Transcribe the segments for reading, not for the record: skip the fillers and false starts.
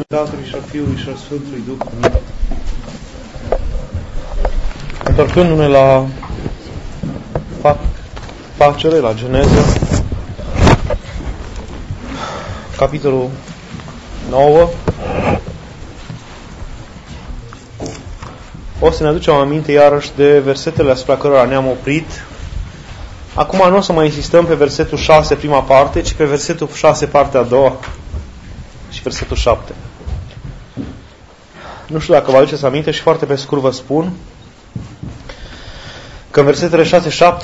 Tatălui și al Fiului și al Sfântului Duh. Întorcându-ne la facere, la Geneză, capitolul 9, o să ne aducem aminte iarăși de versetele asupra cărora ne-am oprit. Acum nu o să mai insistăm pe versetul 6, prima parte, ci pe versetul 6, partea a doua și versetul 7. Nu știu dacă vă aduceți aminte și foarte pe scurt vă spun că în versetele 6-7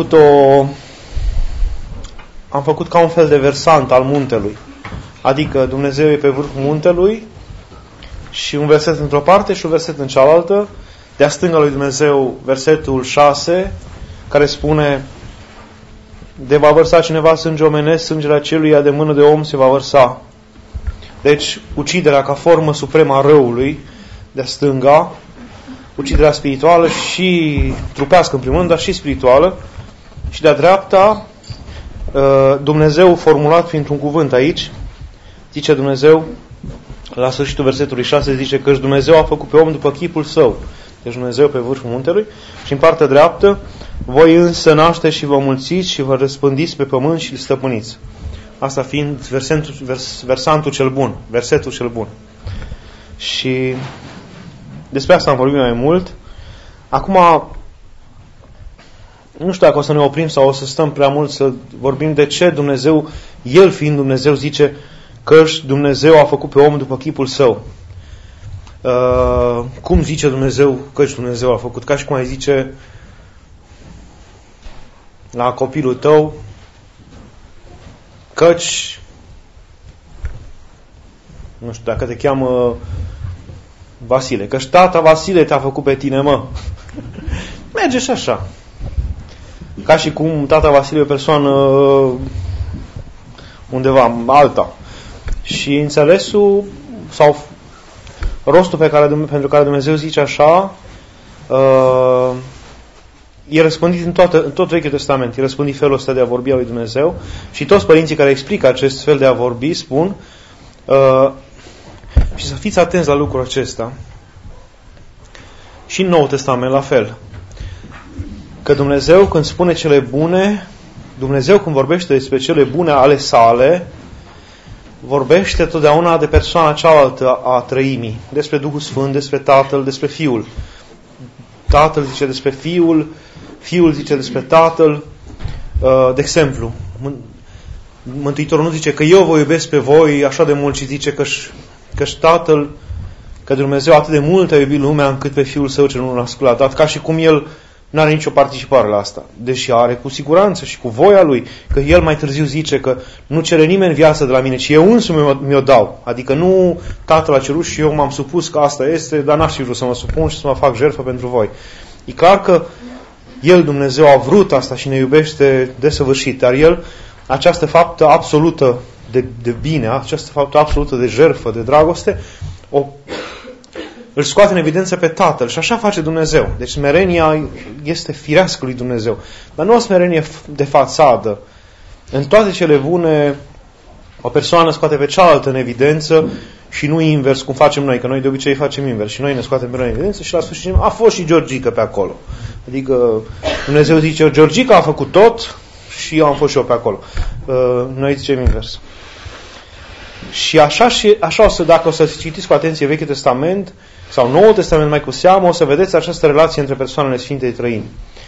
am făcut ca un fel de versant al muntelui. Adică Dumnezeu e pe vârful muntelui și un verset într-o parte și un verset în cealaltă. De-a stânga lui Dumnezeu versetul 6 care spune: de va vărsa cineva sânge omenesc, sângele aceluia de mână de om se va vărsa. Deci uciderea ca formă supremă a răului de-a stânga, uciderea spirituală și trupească în primul rând, dar și spirituală. Și de-a dreapta Dumnezeu formulat printr-un cuvânt aici, zice Dumnezeu, la sfârșitul versetului 6 zice că Dumnezeu a făcut pe om după chipul său. Deci Dumnezeu pe vârful muntelui. Și în partea dreaptă: voi însă nașteți și vă mulțiți și vă răspândiți pe pământ și îl stăpâniți. Asta fiind versantul cel bun, versetul cel bun. Și despre asta am vorbit mai mult. Acum, nu știu dacă o să ne oprim sau o să stăm prea mult să vorbim de ce Dumnezeu, El fiind Dumnezeu, zice că Dumnezeu a făcut pe om după chipul său. Cum zice Dumnezeu că Dumnezeu a făcut? Ca și cum ai zice la copilul tău căci, nu știu, dacă te cheamă Vasile, căci tata Vasile te-a făcut pe tine, mă. Merge și așa. Ca și cum tata Vasile e o persoană undeva alta. Și înțelesul sau rostul pentru care Dumnezeu zice așa e răspândit în tot Vechiul Testament. E răspândit felul ăsta de a vorbi al lui Dumnezeu. Și toți părinții care explică acest fel de a vorbi spun și să fiți atenți la lucrul acesta. Și în Noul Testament la fel. Că Dumnezeu când spune cele bune, Dumnezeu când vorbește despre cele bune ale sale, vorbește totdeauna de persoana cealaltă a trăimii. Despre Duhul Sfânt, despre Tatăl, despre Fiul. Tatăl zice despre Fiul, Fiul zice despre Tatăl. De exemplu, Mântuitorul nu zice că eu vă iubesc pe voi așa de mult, ci zice că Tatăl, că Dumnezeu atât de mult a iubit lumea încât pe Fiul Său cel unul născut l-a dat, ca și cum El nu are nicio participare la asta. Deși are cu siguranță și cu voia Lui, că El mai târziu zice că nu cere nimeni viața de la mine, ci eu însumi mi-o dau. Adică nu Tatăl a cerut și eu m-am supus că asta este, dar n-aș fi vrut să mă supun și să mă fac jertfă pentru voi. E clar că El, Dumnezeu, a vrut asta și ne iubește desăvârșit, dar El, această faptă absolută de bine, această faptă absolută de jertfă, de dragoste, îl scoate în evidență pe Tatăl și așa face Dumnezeu. Deci smerenia este firească lui Dumnezeu. Dar nu o smerenie de fațadă. În toate cele bune, o persoană scoate pe cealaltă în evidență și nu invers, cum facem noi, că noi de obicei facem invers. Și noi ne scoatem pe noi în evidență și la sfârșit a fost și Georgica pe acolo. Adică Dumnezeu zice, Georgica a făcut tot și eu am fost și eu pe acolo. Noi zicem invers. Și așa o să, dacă o să citiți cu atenție Vechiul Testament sau Noul Testament mai cu seamă, o să vedeți această relație între persoanele Sfintei Trăimi.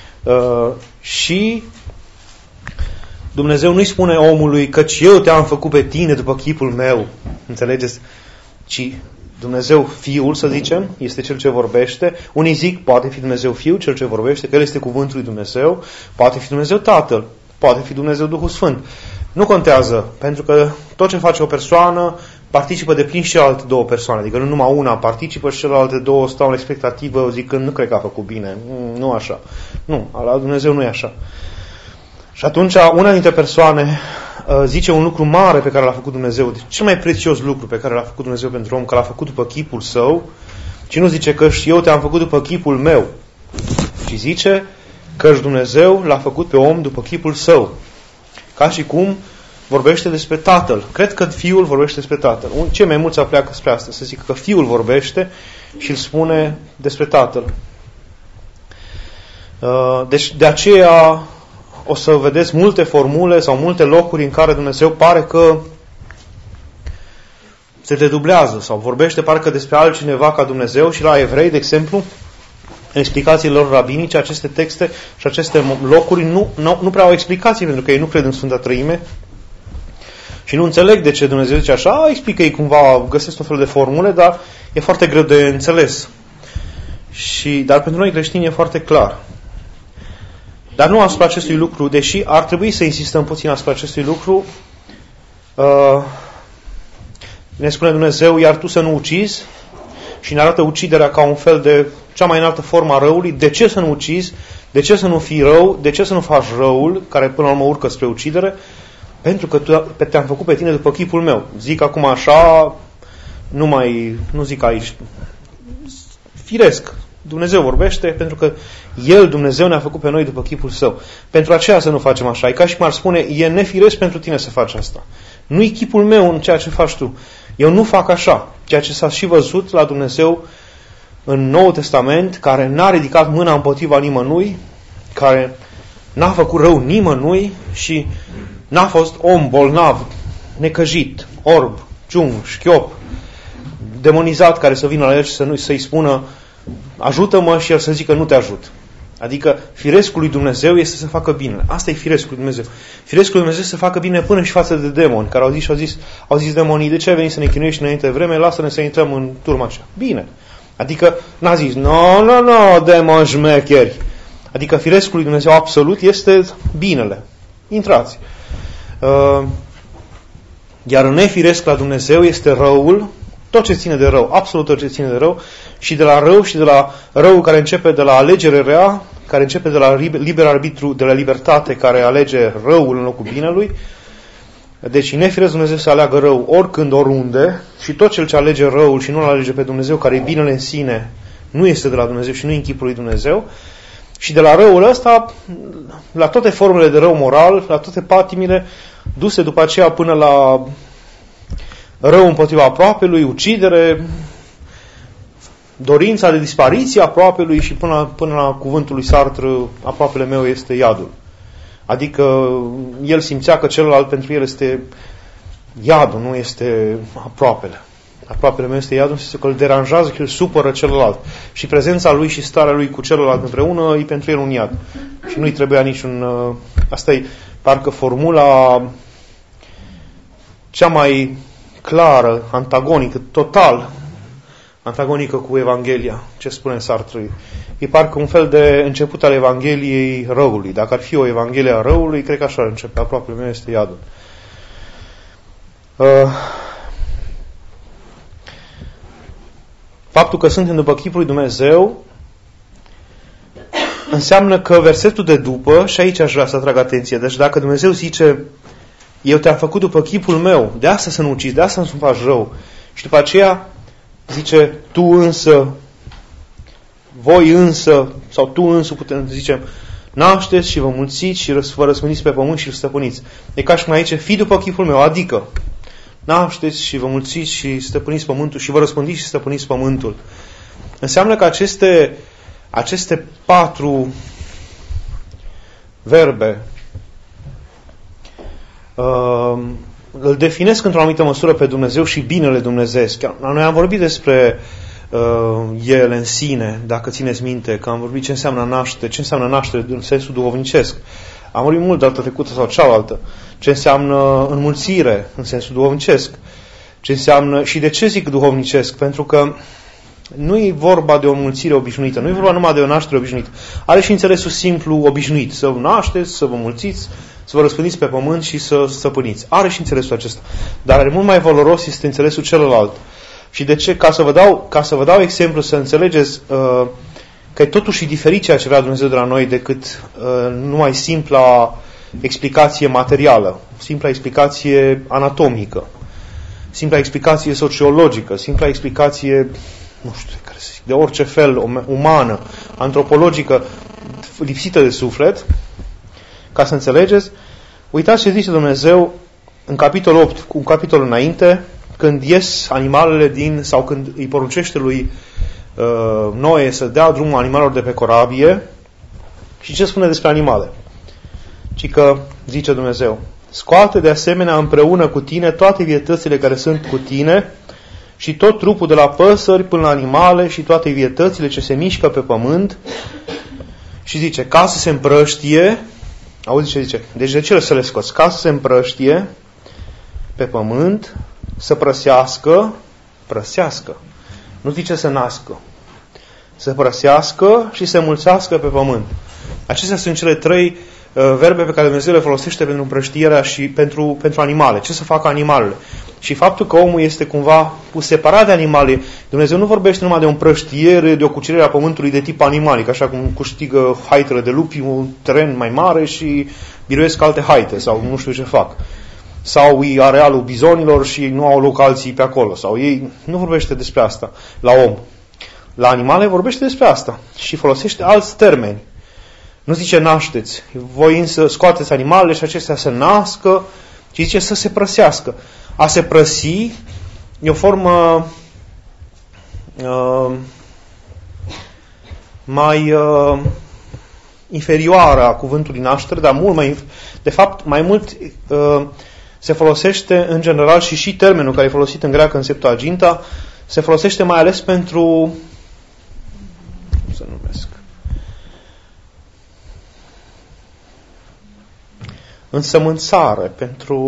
Și Dumnezeu nu-i spune omului căci eu te-am făcut pe tine după chipul meu. Înțelegeți? Ci Dumnezeu Fiul, să zicem, este Cel ce vorbește. Unii zic, poate fi Dumnezeu Fiul, Cel ce vorbește, că El este cuvântul lui Dumnezeu. Poate fi Dumnezeu Tatăl. Poate fi Dumnezeu Duhul Sfânt. Nu contează, pentru că tot ce face o persoană participă de plin și celelalte două persoane. Adică nu numai una participă și celelalte două stau în expectativă zicând, nu cred că a făcut bine. Nu așa. Nu, la Dumnezeu nu e așa. Și atunci una dintre persoane zice un lucru mare pe care l-a făcut Dumnezeu. Deci, cel mai prețios lucru pe care l-a făcut Dumnezeu pentru om, că l-a făcut după chipul său, ci nu zice că eu te-am făcut după chipul meu, ci zice că Dumnezeu l-a făcut pe om după chipul său. Ca și cum vorbește despre Tatăl. Cred că Fiul vorbește despre Tatăl. Cei mai mulți apleacă spre asta, să zic că Fiul vorbește și îl spune despre Tatăl. Deci de aceea o să vedeți multe formule sau multe locuri în care Dumnezeu pare că se dedublează sau vorbește parcă despre altcineva ca Dumnezeu. Și la Evrei, de exemplu, în explicațiile lor rabinice, aceste texte și aceste locuri nu prea au explicații, pentru că ei nu cred în Sfânta Trăime și nu înțeleg de ce Dumnezeu zice așa. Explică ei cumva, găsesc tot felul de formule, dar e foarte greu de înțeles. Dar pentru noi creștini e foarte clar. Dar nu asupra acestui lucru, deși ar trebui să insistăm puțin asupra acestui lucru. Ne spune Dumnezeu, iar tu să nu ucizi, și ne arată uciderea ca un fel de cea mai înaltă formă a răului. De ce să nu ucizi? De ce să nu fii rău? De ce să nu faci răul, care până la urmă urcă spre ucidere? Pentru că te-am făcut pe tine după chipul meu. Zic acum așa, nu zic aici. Firesc. Dumnezeu vorbește pentru că El, Dumnezeu, ne-a făcut pe noi după chipul Său. Pentru aceea să nu facem așa. E ca și cum ar spune, e nefiresc pentru tine să faci asta. Nu-i chipul meu în ceea ce faci tu. Eu nu fac așa. Ceea ce s-a și văzut la Dumnezeu în Noul Testament, care n-a ridicat mâna împotriva nimănui, care n-a făcut rău nimănui și n-a fost om bolnav, necăjit, orb, ciung, șchiop, demonizat, care să vină la el și să-i spună ajută-mă și el să zică nu te ajut. Adică firescul lui Dumnezeu este să facă bine. Asta e firescul lui Dumnezeu. Firescul lui Dumnezeu este să facă bine până și față de demoni, care au zis demonii, de ce ai venit să ne chinuiești înainte de vreme? Lasă-ne să intrăm în turma aceea. Bine. Adică n-a zis, no, demoni șmecheri. Adică firescul lui Dumnezeu absolut este binele. Intrați. Iar nefiresc la Dumnezeu este răul, tot ce ține de rău, absolut tot ce ține de rău, și de la rău și de la rău care începe de la alegere rea, care începe de la liber arbitru, de la libertate, care alege răul în locul binelui. Deci nefiresc Dumnezeu să aleagă rău oricând, oriunde, și tot cel ce alege răul și nu alege pe Dumnezeu, care e binele în sine, nu este de la Dumnezeu și nu e în chipul lui Dumnezeu. Și de la răul ăsta, la toate formele de rău moral, la toate patimile, duse după aceea până la rău împotriva aproapelui, ucidere, dorința de dispariție a aproapelui și până la cuvântul lui Sartre, aproapele meu este iadul. Adică el simțea că celălalt pentru el este iadul, nu este aproapele. Aproapele meu este iadul, înseamnă că îl deranjează, că îl supără celălalt. Și prezența lui și starea lui cu celălalt împreună e pentru el un iad. Și nu-i trebuia niciun... Asta e parcă formula cea mai clară, antagonică, total antagonică cu Evanghelia, ce spune Sartre. E parcă un fel de început al Evangheliei răului. Dacă ar fi o Evanghelie a răului, cred că așa ar începe. Aproapele meu este iadul. Faptul că suntem după chipul lui Dumnezeu înseamnă că versetul de după, și aici aș vrea să atrag atenție, deci dacă Dumnezeu zice eu te-am făcut după chipul meu, de asta să nu ucizi, de asta să nu faci rău, și după aceea zice tu însă, voi însă, sau tu însă putem zice, nașteți și vă mulțiți și vă răspândiți pe pământ și îl stăpâniți. E ca și cum aici, fii după chipul meu, adică nașteți și vă mulțiți și stăpâniți pământul și vă răspândiți și stăpâniți pământul. Înseamnă că aceste 4 verbe îl definesc într-o anumită măsură pe Dumnezeu și binele dumnezeiesc. Noi am vorbit despre el în sine, dacă țineți minte, că am vorbit ce înseamnă naștere în sensul duhovnicesc. Am vorbit mult data trecută sau cealaltă. Ce înseamnă înmulțire în sensul duhovnicesc. Ce înseamnă, și de ce zic duhovnicesc? Pentru că nu e vorba de o înmulțire obișnuită, nu e vorba numai de o naștere obișnuită. Are și înțelesul simplu obișnuit, să vă nașteți, să vă mulțiți, să vă răspândiți pe pământ și să stăpâniți. Are și înțelesul acesta. Dar mult mai valoros este înțelesul celălalt. Și de ce? Ca să vă dau exemplu, să înțelegeți că e totuși diferit ceea ce vrea Dumnezeu de la noi decât numai simpla explicație materială, simpla explicație anatomică, simpla explicație sociologică, simpla explicație, nu știu, care să zic, de orice fel, umană, antropologică, lipsită de suflet. Ca să înțelegeți, uitați ce zice Dumnezeu în capitolul 8, cu un capitol înainte, când ies animalele sau când îi poruncește lui Noe să dea drumul animalelor de pe corabie, și ce spune despre animale? Ci că, zice Dumnezeu, scoate de asemenea împreună cu tine toate vietățile care sunt cu tine și tot trupul de la păsări până la animale și toate vietățile ce se mișcă pe pământ. Și zice, ca să se împrăștie, auzi ce zice, deci de ce să le scoți? Ca să se împrăștie pe pământ, să prăsească. Nu zice să nască. Să prăsească și să mulțească pe pământ. Acestea sunt cele 3 verbe pe care Dumnezeu le folosește pentru împrăștierea și pentru animale. Ce să facă animalele? Și faptul că omul este cumva pus separat de animale, Dumnezeu nu vorbește numai de o împrăștiere, de o cucerire a pământului de tip animalic, așa cum câștigă haitele de lupi un teren mai mare și biruiesc alte haite sau nu știu ce fac. Sau e arealul bizonilor și nu au loc alții pe acolo. Sau ei nu vorbește despre asta la om. La animale vorbește despre asta și folosește alți termeni. Nu zice nașteți, voi însă scoateți animalele și acestea să nască, ci zice să se prăsească. A se prăsi e o formă mai inferioară a cuvântului naștere, dar mai mult se folosește în general și termenul care e folosit în greacă în Septuaginta se folosește mai ales pentru cum să numesc însămânțare, pentru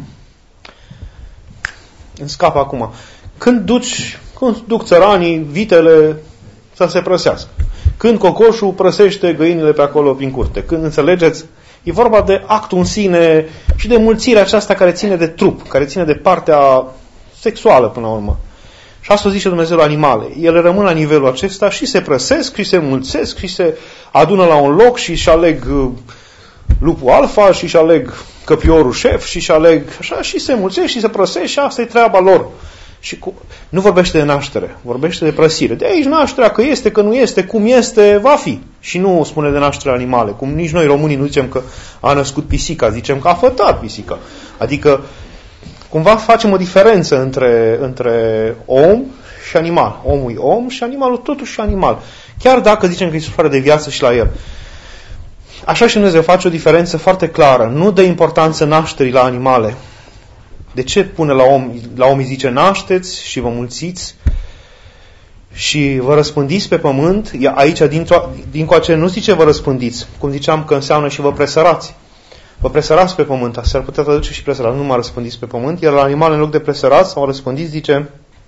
îmi scap acum. Când duc țăranii vitele să se prăsească. Când cocoșul prăsește găinile pe acolo prin curte. Când înțelegeți, e vorba de actul în sine și de mulțirea aceasta care ține de trup, care ține de partea sexuală până la urmă. Și asta zice Dumnezeu la animale. Ele rămân la nivelul acesta și se prăsesc și se mulțesc și se adună la un loc și își aleg lupul alfa și își aleg căpiorul șef și își aleg așa și se mulțesc și se prăsesc și asta e treaba lor. Și nu vorbește de naștere, vorbește de prăsire. De aici nașterea, că este, că nu este, cum este, va fi. Și nu spune de nașterea animale, cum nici noi românii nu zicem că a născut pisica, zicem că a fătat pisica. Adică cumva facem o diferență între om și animal. Omul e om și animalul totuși animal. Chiar dacă zicem că e suflare de viață și la el. Așa și Dumnezeu face o diferență foarte clară. Nu dă importanță nașterii la animale. De ce pune la om? La om îi zice nașteți și vă mulțiți și vă răspândiți pe pământ. Aici, dincoace, nu zice vă răspândiți. Cum ziceam că înseamnă și vă presărați. Vă presărați pe pământ. S-ar putea traduce și presărați. Nu mă răspândiți pe pământ. Iar la animale, în loc de presărați sau răspândiți, zice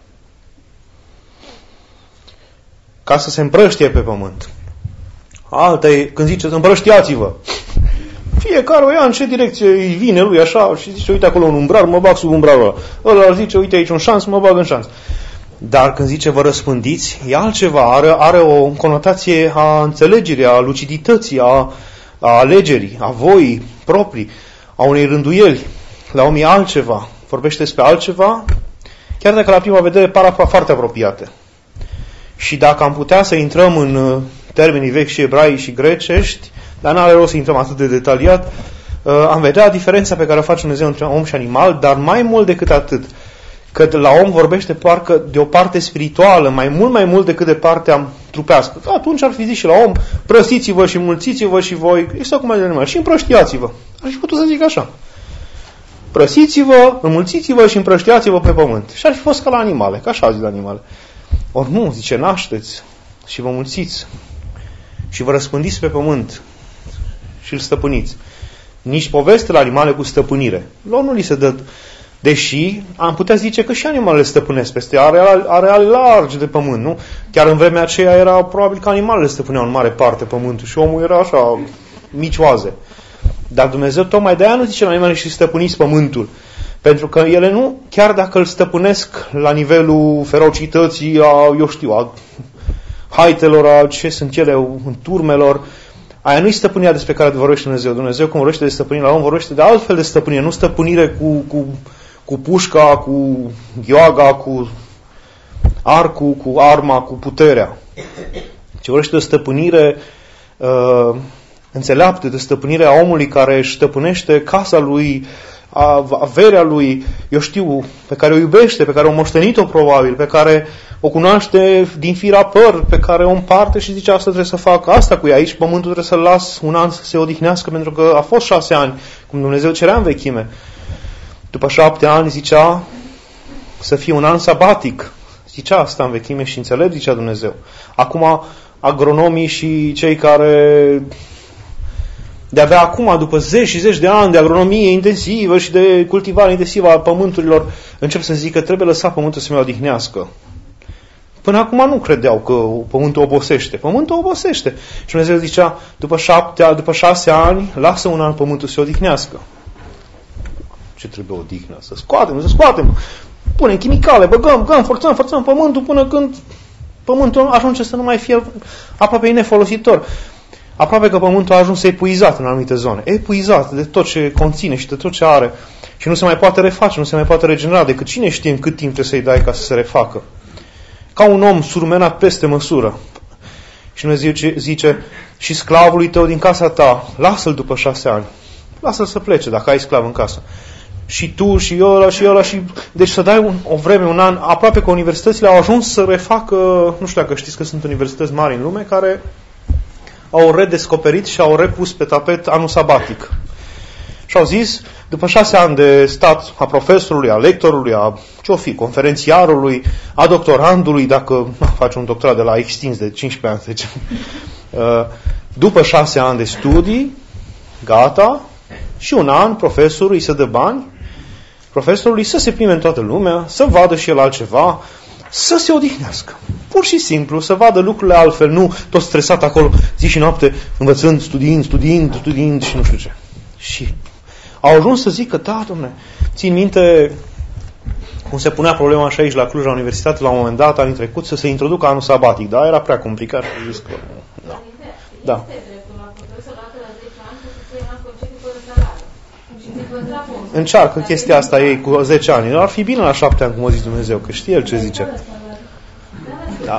ca să se împrăștie pe pământ. Alta e când zice împrăștiați-vă. Fiecare o ia în ce direcție îi vine lui așa și zice uite acolo un umbral, mă bag sub umbralul ăla. Ăla zice uite aici un șans, mă bag în șans. Dar când zice vă răspândiți, e altceva, are o conotație a înțelegerii, a lucidității, a alegerii, a voii proprii, a unei rânduieli. La om e altceva, vorbește despre altceva, chiar dacă la prima vedere par foarte apropiate. Și dacă am putea să intrăm în termenii vechi și ebraici și grecești, dar n-are rost să intrăm atât de detaliat, am vedea diferența pe care o face Dumnezeu între om și animal, dar mai mult decât atât, că la om vorbește parcă de o parte spirituală, mai mult decât de partea trupească. Atunci ar fi zis și la om, prăsiți-vă și mulțiți-vă și voi, exact cum ai de animal, și împrăștiați-vă. Aș fi putut să zic așa. Prăsiți-vă, înmulțiți-vă și împrăștiați-vă pe pământ. Și ar fi fost ca la animale, ca așa zic la animale. Ori nu, zice, nașteți și vă mulțiți și vă răspândiți pe pământ și îl stăpâniți. Nici poveste la animale cu stăpânire. Lor nu li se dă. Deși am putea zice că și animalele stăpânesc peste areale largi de pământ, nu? Chiar în vremea aceea era probabil că animalele stăpâneau în mare parte pământul și omul era așa, mici oaze. Dar Dumnezeu tocmai de aia nu zice la animale și stăpâniți pământul. Pentru că ele nu, chiar dacă îl stăpânesc la nivelul ferocității, a haitelor, a ce sunt ele, în turmelor, aia nu-i stăpânirea despre care vorbește Dumnezeu. Dumnezeu, cum vorbește de stăpânire la om, vorbește de altfel de stăpânire, nu stăpânire cu pușca, cu gheoaga, cu arcul, cu arma, cu puterea. Ce vorbește de o stăpânire înțeleaptă, de stăpânirea omului care își stăpânește casa lui, averea lui, eu știu, pe care o iubește, pe care o moștenit-o probabil, pe care o cunoaște din fira păr, pe care o împarte și zice, asta trebuie să fac, asta cu ea, aici pământul trebuie să-l las un an să se odihnească, pentru că a fost 6 ani, cum Dumnezeu cerea în vechime. După 7 ani zicea să fie un an sabatic. Zicea asta în vechime și înțelept, zicea Dumnezeu. Acum, agronomii și cei care de-abia acum, după zeci și zeci de ani de agronomie intensivă și de cultivare intensivă a pământurilor, încep să zică că trebuie lăsat pământul să mai odihnească. Până acum nu credeau că pământul obosește. Pământul obosește. Și Dumnezeu zicea, după 6 ani, lasă un an pământul să se odihnească. Ce trebuie odihnă? Să scoatem. Punem chimicale, băgăm, forțăm pământul până când pământul ajunge să nu mai fie aproape nefolositor. Aproape că pământul a ajuns epuizat în anumite zone. Epuizat de tot ce conține și de tot ce are. Și nu se mai poate reface, nu se mai poate regenera, decât cine știe în cât timp trebuie să-i dai ca să se refacă. Ca un om surmenat peste măsură. Și Dumnezeu zice, și sclavului tău din casa ta, lasă-l după 6 ani. Lasă-l să plece dacă ai sclav în casă. Și tu, și ăla, și... Deci să dai o vreme, un an, aproape că universitățile au ajuns să refacă, nu știu dacă știți că sunt universități mari în lume, care au redescoperit și au repus pe tapet anul sabatic. Și au zis, după 6 ani de stat a profesorului, a lectorului, a conferențiarului, a doctorandului, dacă faci un doctorat de la extins de 15 ani, deci, după 6 ani de studii, gata, și un an profesorul îi se dă bani, profesorului să se plimbe în toată lumea, să vadă și el altceva, să se odihnească. Pur și simplu, să vadă lucrurile altfel, nu tot stresat acolo, zi și noapte, învățând, studiind și nu știu ce. Și au ajuns să zică, da, dom'le, țin minte cum se punea problema așa aici la Cluj, la universitate, la un moment dat, anul trecut, să se introducă anul sabatic, dar era prea complicat și zis că nu. Da. Încearcă chestia asta ei cu 10 ani. Ar fi bine la 7 ani, cum a zis Dumnezeu, că știe el ce zice. Da.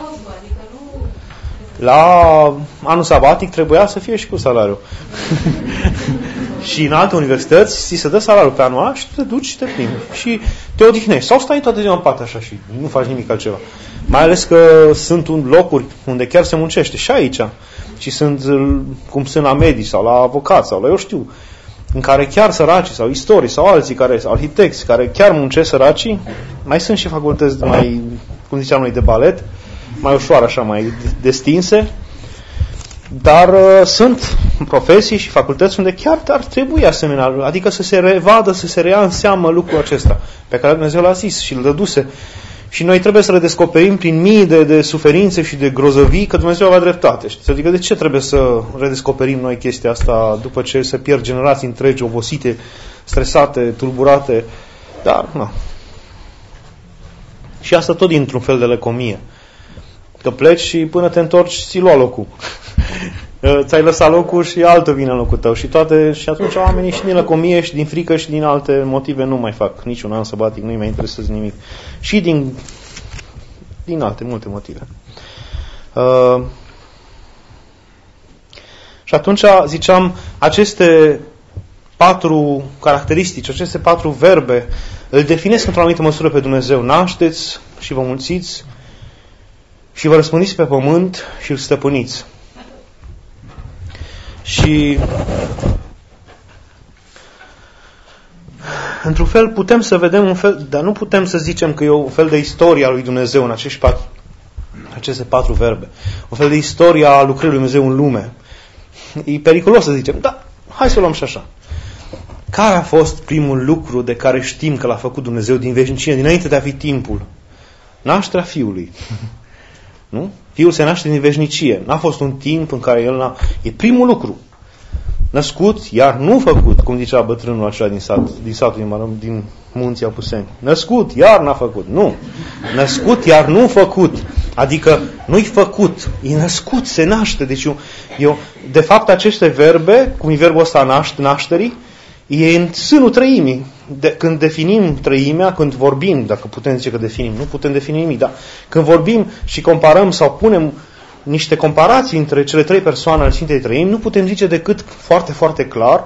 La anul sabatic trebuia să fie și cu salariu. Și în alte universități ți se dă salariul pe anul ăla și te duci și te plimbi. Și te odihnești. Sau stai toată ziua în pat așa și nu faci nimic altceva. Mai ales că sunt locuri unde chiar se muncește. Și aici. Și sunt, cum sunt la medici sau la avocați sau la eu știu, în care chiar săracii sau istorii sau alții care arhitecți care chiar muncesc săracii, mai sunt și facultăți mai, cum ziceam noi, de balet, mai ușoar așa, mai destinse, dar sunt profesii și facultăți unde chiar ar trebui asemenea, adică să se revadă, să se reia în seamă lucrul acesta pe care Dumnezeu l-a zis și îl dăduse. Și noi trebuie să redescoperim prin mii de suferințe și de grozăvii că Dumnezeu avea dreptate. Adică de ce trebuie să redescoperim noi chestia asta după ce se pierd generații întregi, obosite, stresate, tulburate? Dar, nu. Și asta tot dintr-un fel de lăcomie. Că pleci și până te întorci ți-ai luat locul. Ți-ai lăsat locul și altul vine în locul tău. Și atunci oamenii și din lăcomie și din frică și din alte motive nu mai fac niciun an sabatic, nu-i mai interesează nimic. Și din alte, multe motive. Și atunci ziceam, aceste 4 caracteristici, aceste 4 verbe îl definesc într-o anumită măsură pe Dumnezeu. Nașteți și vă mulțiți și vă răspândiți pe pământ și îl stăpâniți. Și într-un fel putem să vedem un fel, dar nu putem să zicem că e un fel de istoria lui Dumnezeu în aceste 4 verbe. Un fel de istoria a lucrării lui Dumnezeu în lume. E periculos să zicem, da, hai să o luăm și așa. Care a fost primul lucru de care știm că l-a făcut Dumnezeu din veșnicie, dinainte de a fi timpul? Nașterea Fiului. Nu? Fiul se naște din veșnicie. N-a fost un timp în care el n-a... E primul lucru. Născut, iar nu făcut, cum zicea bătrânul acela din satul din munții Apuseni. Născut, iar n-a făcut. Nu. Născut, iar nu făcut. Adică nu-i făcut. E născut, se naște. Deci de fapt, aceste verbe, cum e verbul ăsta nașterii, e în sânul trăimii. Când definim trăimea, când vorbim, dacă putem zice că definim, nu putem defini nimic, dar când vorbim și comparăm sau punem niște comparații între cele 3 persoane ale Sfintei Trăimi, nu putem zice decât foarte, foarte clar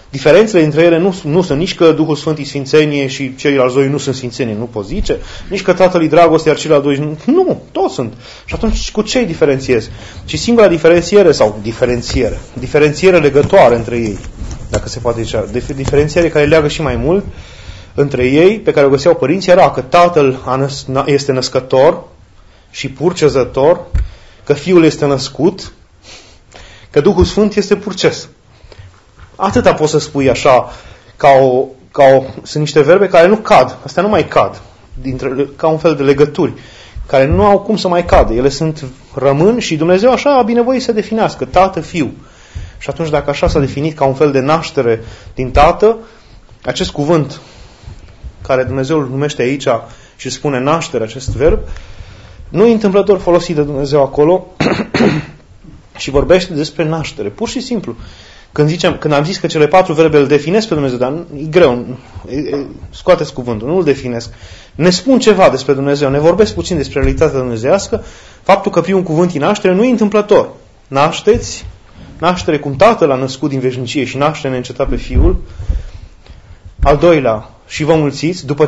Diferențele dintre ele nu sunt nici că Duhul Sfânt e sfințenie și ceilalți doi nu sunt sfințenie, nu poți zice, nici că Tatăl e dragoste, iar ceilalți doi nu, toți sunt. Și atunci cu ce îi diferențiezi? Și singura diferențiere legătoare între ei, dacă se poate zice, diferențiere care leagă și mai mult între ei, pe care o găseau părinții, era că Tatăl este născător și purcezător, că Fiul este născut, că Duhul Sfânt este purces. Atâta poți să spui așa, sunt niște verbe care nu cad, astea nu mai cad, ca un fel de legături, care nu au cum să mai cadă. Ele rămân și Dumnezeu așa a binevoit să definească, Tată, Fiu. Și atunci dacă așa s-a definit ca un fel de naștere din Tată, acest cuvânt care Dumnezeu îl numește aici și spune naștere, acest verb, nu e întâmplător folosit de Dumnezeu acolo și vorbește despre naștere, pur și simplu. Când am zis că cele 4 verbe îl definesc pe Dumnezeu, dar e greu, scoateți cuvântul, nu îl definesc. Ne spun ceva despre Dumnezeu, ne vorbesc puțin despre realitatea dumnezeiască, faptul că primul cuvânt e naștere nu e întâmplător. Nașteți, naștere cum Tatăl a născut din veșnicie și naștere neîncetat pe Fiul. Al doilea, și vă mulțiți, după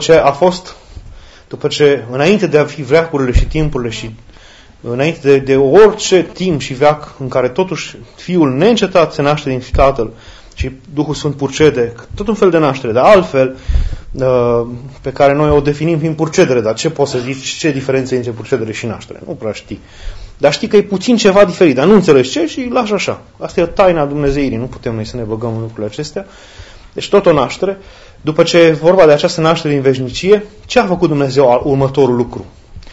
ce înainte de a fi veacurile și timpurile și înainte de orice timp și veac în care totuși Fiul neîncetat se naște din Tatăl și Duhul Sfânt purcede, tot un fel de naștere, dar altfel pe care noi o definim prin purcedere, dar ce poți să zici, ce diferență între purcedere și naștere? Nu prea știi. Dar știi că e puțin ceva diferit, dar nu înțelegi ce și lași așa. Asta e taina Dumnezeirii, nu putem noi să ne băgăm în lucrurile acestea. Deci tot o naștere. După ce e vorba de această naștere din veșnicie, ce a făcut Dumnezeu următorul lucru?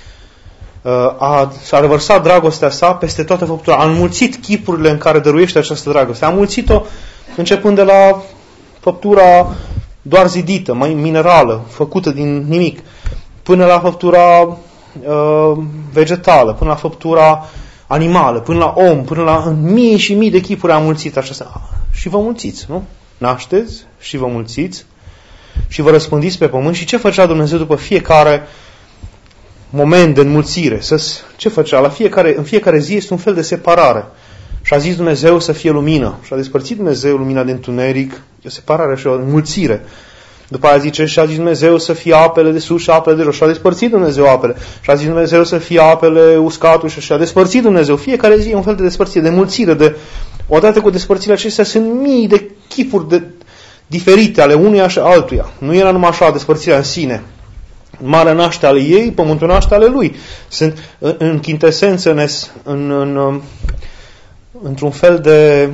S-a revărsat dragostea sa peste toată făptura. A înmulțit chipurile în care dăruiește această dragoste. A înmulțit-o începând de la făptura doar zidită, mai minerală, făcută din nimic, până la făptura vegetală, până la făptura animală, până la om, până la mii și mii de chipuri a înmulțit aceasta. Și vă mulțiți, nu? Nașteți și vă mulțiți și vă răspândiți pe pământ. Și ce făcea Dumnezeu după fiecare moment de înmulțire? Ce făcea? În fiecare zi este un fel de separare. Și a zis Dumnezeu să fie lumină. Și a despărțit Dumnezeu lumina de întuneric. E o separare și o înmulțire. După aia zice și a zis Dumnezeu să fie apele de sus și apele de jos. Și a despărțit Dumnezeu apele. Și a zis Dumnezeu să fie apele uscatul și a despărțit Dumnezeu. Fiecare zi e un fel de despărțire, de înmulțire. Odată cu despărțirile acestea sunt mii de chipuri diferite ale unuia și altuia. Nu era numai așa despărțirea în sine. Marea naște ale ei, pământul naște ale lui. Sunt în chintesență, într-un fel de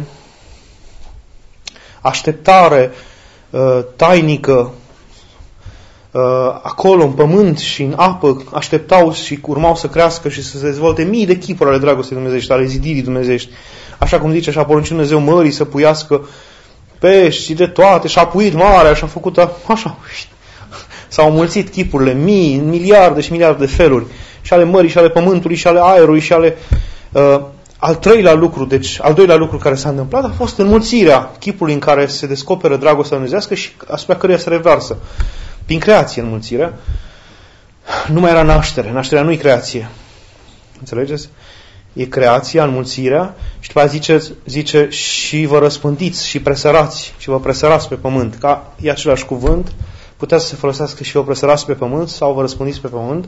așteptare tainică, acolo în pământ și în apă așteptau și urmau să crească și să se dezvolte mii de chipuri ale dragostei dumnezeiești, ale zidirii dumnezeiești. Așa cum zice, și-a poruncit Dumnezeu mării să puiască pești și de toate, și-a puit marea și-a făcut așa. S-au mulțit chipurile, mii, miliarde și miliarde de feluri, și ale mării, și ale pământului, și ale aerului, și ale... Al doilea lucru care s-a întâmplat a fost înmulțirea chipului în care se descoperă dragostea dumnezeiască și asupra căreia se revarsă. Prin creație înmulțirea. Nu mai era naștere. Nașterea nu e creație. Înțelegeți? E creația, înmulțirea și după aceea zice și vă răspândiți și presărați și vă presărați pe pământ. E același cuvânt. Putea să se folosească și vă presărați pe pământ sau vă răspândiți pe pământ.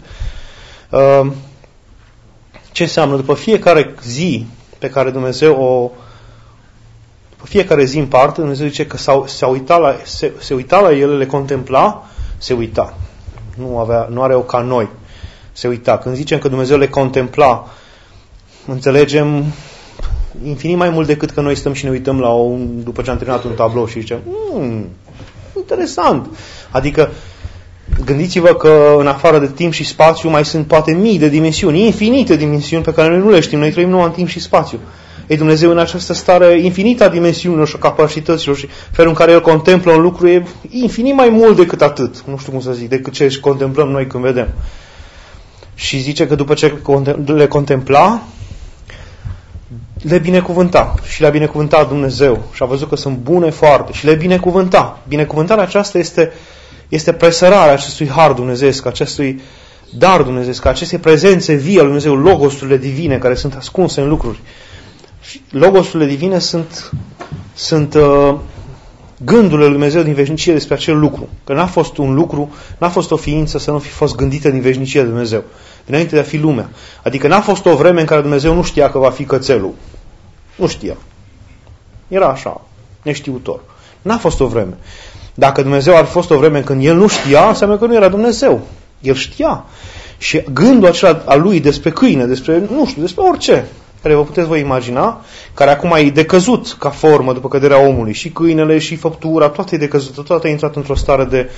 Ce înseamnă? După fiecare zi pe care Dumnezeu după fiecare zi în parte, Dumnezeu zice că se uita la ele, le contempla, se uita. Nu are o ca noi. Se uita. Când zicem că Dumnezeu le contempla, înțelegem infinit mai mult decât că noi stăm și ne uităm după ce am terminat un tablou și zicem, interesant. Adică gândiți-vă că în afară de timp și spațiu mai sunt poate mii de dimensiuni, infinite dimensiuni pe care noi nu le știm. Noi trăim numai în timp și spațiu. Ei, Dumnezeu în această stare infinită a dimensiunilor și a capacităților și felul în care El contemplă un lucru e infinit mai mult decât atât. Nu știu cum să zic, decât ce contemplăm noi când vedem. Și zice că după ce le contempla, le binecuvânta. Și le-a binecuvântat Dumnezeu. Și a văzut că sunt bune foarte. Și le binecuvânta. Binecuvântarea aceasta este presărarea acestui har dumnezeiesc, acestui dar dumnezeiesc, acestei prezențe vii al Dumnezeu, logosurile divine care sunt ascunse în lucruri. Logosurile divine sunt gândurile lui Dumnezeu din veșnicie despre acel lucru. Că n-a fost un lucru, n-a fost o ființă să nu fi fost gândită din veșnicie de Dumnezeu. Dinainte de a fi lumea. Adică n-a fost o vreme în care Dumnezeu nu știa că va fi cățelul. Nu știa. Era așa, neștiutor. N-a fost o vreme. Dacă Dumnezeu ar fi fost o vreme când El nu știa, înseamnă că nu era Dumnezeu. El știa. Și gândul acela al lui despre câine, despre orice, care vă puteți voi imagina, care acum e decăzut ca formă după căderea omului, și câinele, și făptura, toate e decăzută, toate a intrat într-o stare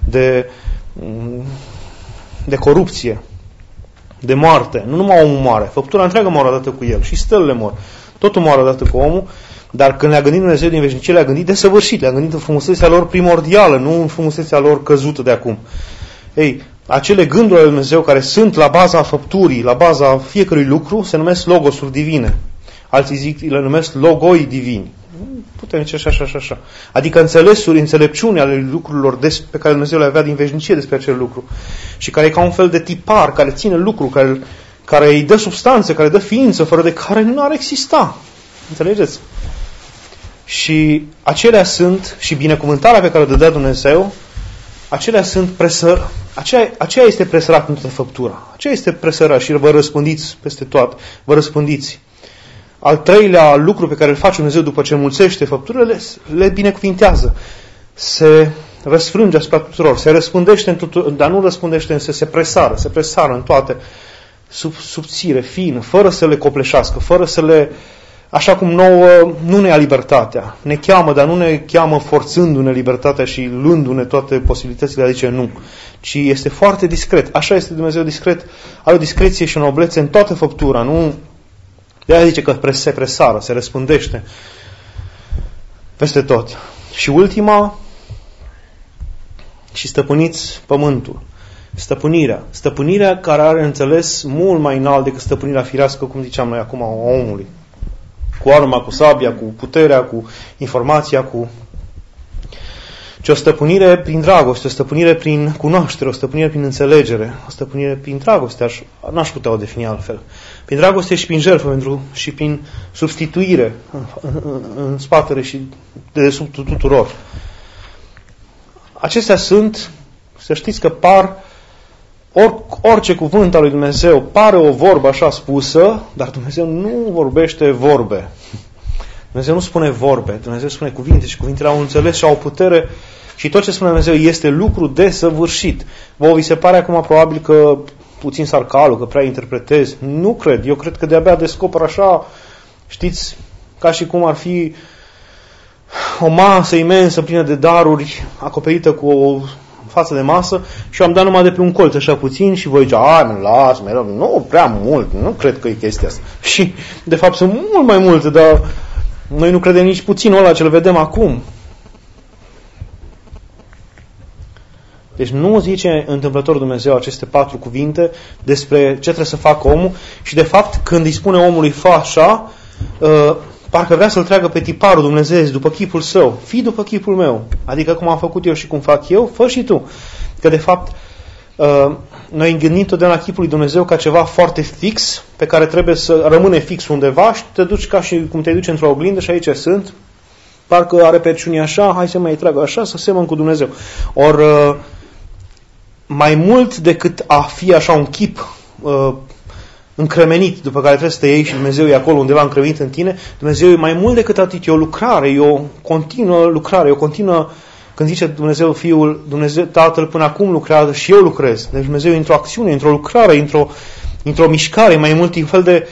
de corupție, de moarte. Nu numai omul moare, făptura întreagă moare odată cu el, și stălile mor. Totul moare odată cu omul, dar când le-a gândit Dumnezeu din veșnicie, le-a gândit desăvârșit, le-a gândit în frumusețea lor primordială, nu în frumusețea lor căzută de acum. Ei, acele gânduri ale lui Dumnezeu care sunt la baza făpturii, la baza fiecărui lucru, se numesc logosuri divine. Alții zic, le numesc logoi divini. Putem zice așa. Adică înțelepciune ale lucrurilor pe care Dumnezeu le avea din veșnicie despre acel lucru. Și care e ca un fel de tipar, care ține lucru, care îi dă substanță, care dă ființă, fără de care nu ar exista. Înțelegeți? Și acelea sunt, și binecuvântarea pe care o dădea Dumnezeu, acelea sunt aceea este presărat în toată făptura. Aceea este presărat și vă răspândiți peste toate. Vă răspândiți. Al treilea lucru pe care îl face Dumnezeu după ce mulțește făpturile, le binecuvintează. Se răsfrânge asupra tuturor, se răspândește în tuturor, dar nu răspândește, însă se presară în toate, subțire, fin, fără să le copleșească, fără să le... Așa cum nouă nu ne ia libertatea. Ne cheamă, dar nu ne cheamă forțându-ne libertatea și luându-ne toate posibilitățile de a zice nu. Ci este foarte discret. Așa este Dumnezeu discret. Are o discreție și o noblețe în toată făptura. Nu... De-aia zice că se presară, se răspândește peste tot. Și ultima, și stăpâniți pământul. Stăpânirea care are înțeles mult mai înalt decât stăpânirea firească, cum ziceam noi acum, a omului. Cu arma, cu sabia, cu puterea, cu informația, ci o stăpânire prin dragoste, o stăpânire prin cunoaștere, o stăpânire prin înțelegere, o stăpânire prin dragoste, n-aș putea o defini altfel. Prin dragoste și prin jertfă și prin substituire în spatele și dedesubtul tuturor. Acestea sunt, să știți că par orice cuvânt al lui Dumnezeu pare o vorbă așa spusă, dar Dumnezeu nu vorbește vorbe. Dumnezeu nu spune vorbe, Dumnezeu spune cuvinte și cuvintele au înțeles și au putere și tot ce spune Dumnezeu este lucru desăvârșit. Vă vi se pare acum probabil că puțin sarcalul, că prea interpretez. Nu cred, eu cred că de-abia descoper așa, știți, ca și cum ar fi o masă imensă plină de daruri acoperită cu o față de masă și eu am dat numai de pe un colț așa puțin și voi zice, nu prea mult, nu cred că e chestia asta. Și de fapt sunt mult mai multe, dar noi nu credem nici puțin ăla ce îl vedem acum. Deci nu zice întâmplător Dumnezeu aceste 4 cuvinte despre ce trebuie să facă omul și de fapt când îi spune omului fă așa, parcă vrea să-l treagă pe tiparul Dumnezeu după chipul său. Fii după chipul meu. Adică cum am făcut eu și cum fac eu, fă și tu. Că de fapt noi gândim totdeauna chipul lui Dumnezeu ca ceva foarte fix, pe care trebuie să rămâne fix undeva și te duci ca și cum te duci într-o oglindă și aici sunt. Parcă are perciunii așa, hai să mai tragă așa, să semăn cu Dumnezeu. Ori mai mult decât a fi așa un chip încremenit, după care trebuie să te iei și Dumnezeu e acolo undeva încremenit în tine, Dumnezeu e mai mult decât atât, e o lucrare, e o continuă lucrare, e o continuă, când zice Dumnezeu Fiul, Dumnezeu Tatăl până acum lucrează și eu lucrez. Deci Dumnezeu e într-o acțiune, într-o lucrare, într-o mișcare, mai mult în fel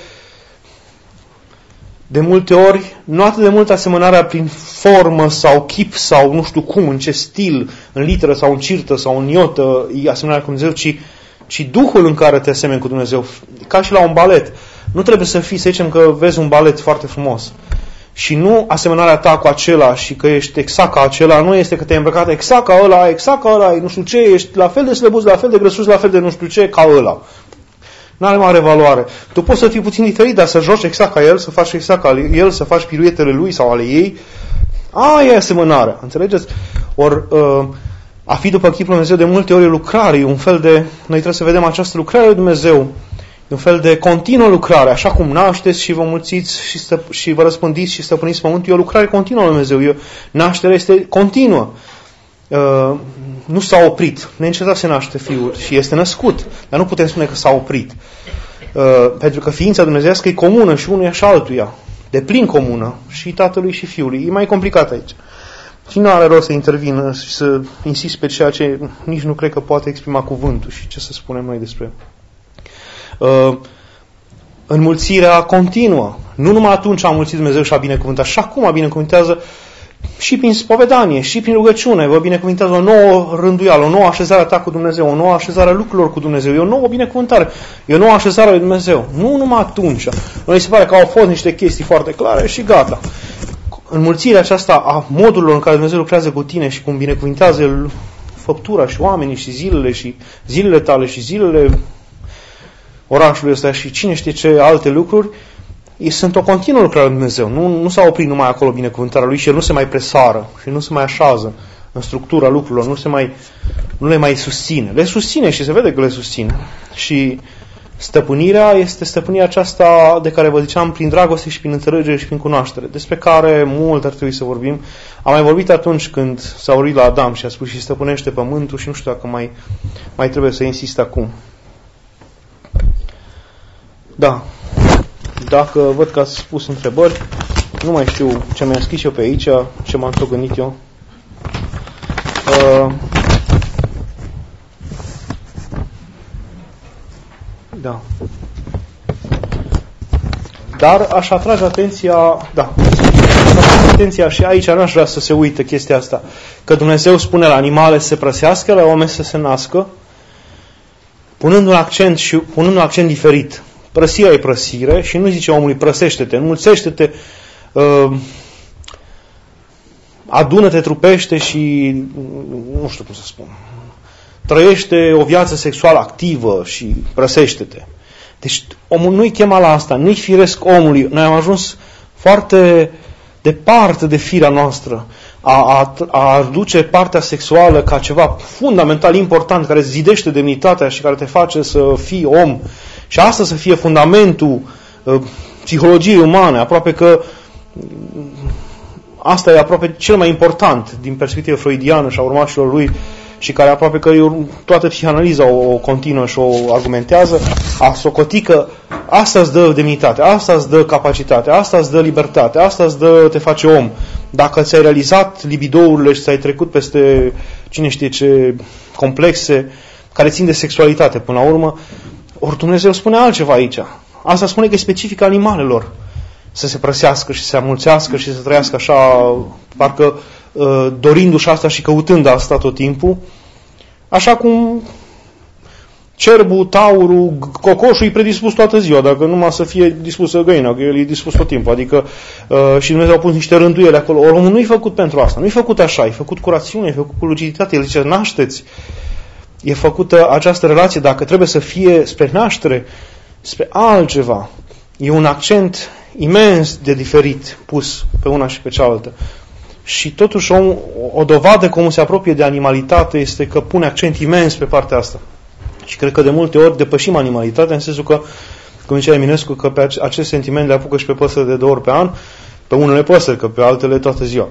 de multe ori, nu atât de mult asemănarea prin formă sau chip sau nu știu cum, în ce stil, în literă sau în cirtă sau în iotă, e asemănarea cu Dumnezeu, ci Duhul în care te asemeni cu Dumnezeu, ca și la un balet. Nu trebuie să fii, să zicem că vezi un balet foarte frumos și nu asemănarea ta cu acela și că ești exact ca acela, nu este că te-ai îmbrăcat exact ca ăla, nu știu ce, ești la fel de slăbuț, la fel de grăsuț, la fel de nu știu ce, ca ăla. N-are mare valoare. Tu poți să fii puțin diferit, dar să joci exact ca el, să faci exact ca el, să faci piruetele lui sau ale ei. Aia e asemănarea, înțelegeți? Ori a fi după chipul lui Dumnezeu de multe ori e lucrare, e un fel de... Noi trebuie să vedem această lucrare lui Dumnezeu. un fel de continuă lucrare, așa cum nașteți și vă mulțiți și vă răspândiți și stăpâniți pământul, e o lucrare continuă lui Dumnezeu. Nașterea este continuă. Nu s-a oprit. Neîncetat se naște Fiul și este născut, dar nu putem spune că s-a oprit. Pentru că ființa dumnezeiască e comună și unuia și altuia. Deplin comună și Tatălui și Fiului. E mai complicat aici. Și nu are rost să intervină și să insist pe ceea ce nici nu cred că poate exprima cuvântul și ce să spunem noi despre. Înmulțirea continuă. Nu numai atunci a înmulțit Dumnezeu și a binecuvântat, și acum binecuvântează și prin spovedanie, și prin rugăciune. Vă binecuvântează o nouă rânduială, o nouă așezare a ta cu Dumnezeu, o nouă așezare a lucrurilor cu Dumnezeu. E o nouă binecuvântare, e o nouă așezare a lui Dumnezeu. Nu numai atunci. Noi se pare că au fost niște chestii foarte clare și gata. Înmulțirea aceasta a modurilor în care Dumnezeu lucrează cu tine și cum binecuvântează făptura și oamenii și zilele tale și zilele orașului ăsta și cine știe ce alte lucruri, sunt o continuă lucrare lui Dumnezeu. Nu s-a oprit numai acolo binecuvântarea lui și el nu se mai presară și nu se mai așează în structura lucrurilor, nu le mai susține. Le susține și se vede că le susține. Și stăpânirea este stăpânirea aceasta de care vă ziceam prin dragoste și prin înțelegere și prin cunoaștere, despre care mult ar trebui să vorbim. Am mai vorbit atunci când s-a urit la Adam și a spus și stăpânește pământul și nu știu dacă mai trebuie să insist acum. Da. Dacă văd că ați spus întrebări, nu mai știu ce mi-am scris eu pe aici, ce m-am tot gândit eu. Da. Dar aș atrage atenția și aici n-aș vrea să se uite chestia asta, că Dumnezeu spune la animale să se prăsească, la oameni să se nască, punând un accent diferit. Prăsirea e prăsire și nu zice omului prăsește-te, înmulțește-te, adună-te, trupește și nu știu cum să spun. Trăiește o viață sexuală activă și prăsește-te. Deci omul nu-i chema la asta, nu-i firesc omului. Noi am ajuns foarte departe de firea noastră a aduce partea sexuală ca ceva fundamental important care zidește demnitatea și care te face să fii om. Și asta să fie fundamentul psihologiei umane, aproape că asta e aproape cel mai important din perspectivă freudiană și a urmașilor lui și care aproape că toată psihanaliza o continuă și o argumentează, a socoti că asta îți dă demnitate, asta îți dă capacitate, asta îți dă libertate, asta te face om. Dacă ți-ai realizat libidourile și ți-ai trecut peste cine știe ce complexe care țin de sexualitate până la urmă, ori Dumnezeu spune altceva aici. Asta spune că e specific animalelor să se prăsească și să se amulțească și să trăiască așa, parcă dorindu-și asta și căutând asta tot timpul. Așa cum cerbul, taurul, cocoșul e predispus toată ziua, dacă numai să fie dispusă găina, că el e dispus tot timpul. Adică și Dumnezeu a pus niște rânduiele acolo. Ori omul nu e făcut pentru asta, nu e făcut așa, e făcut cu rațiune, e făcut cu luciditate. El zice, nașteți. E făcută această relație, dacă trebuie să fie spre naștere, spre altceva. E un accent imens de diferit pus pe una și pe cealaltă. Și totuși o dovadă cum se apropie de animalitate este că pune accent imens pe partea asta. Și cred că de multe ori depășim animalitatea, în sensul că, cum zicea Eminescu, că pe acest sentiment le apucă și pe păsări de 2 ori pe an, pe unele păsări, că pe altele toată ziua.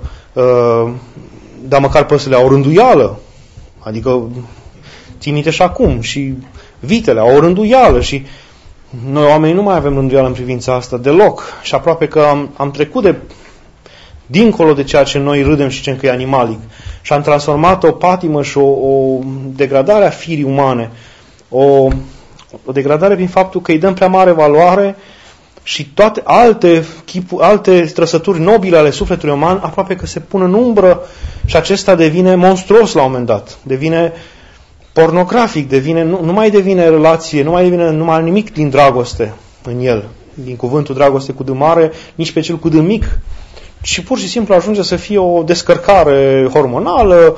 Dar măcar păsările au o rânduială, adică țin minte și acum, și vitele au o rânduială și noi oamenii nu mai avem rânduială în privința asta deloc. Și aproape că am trecut dincolo de ceea ce noi râdem și zicem că e animalic. Și am transformat o patimă și o degradare a firii umane. O degradare prin faptul că îi dăm prea mare valoare și toate alte trăsături nobile ale sufletului uman aproape că se pun în umbră și acesta devine monstruos la un moment dat. Devine pornografic, nu mai devine relație, nu mai devine numai nimic din dragoste în el, din cuvântul dragoste cu D mare, nici pe cel cu D mic, și pur și simplu ajunge să fie o descărcare hormonală,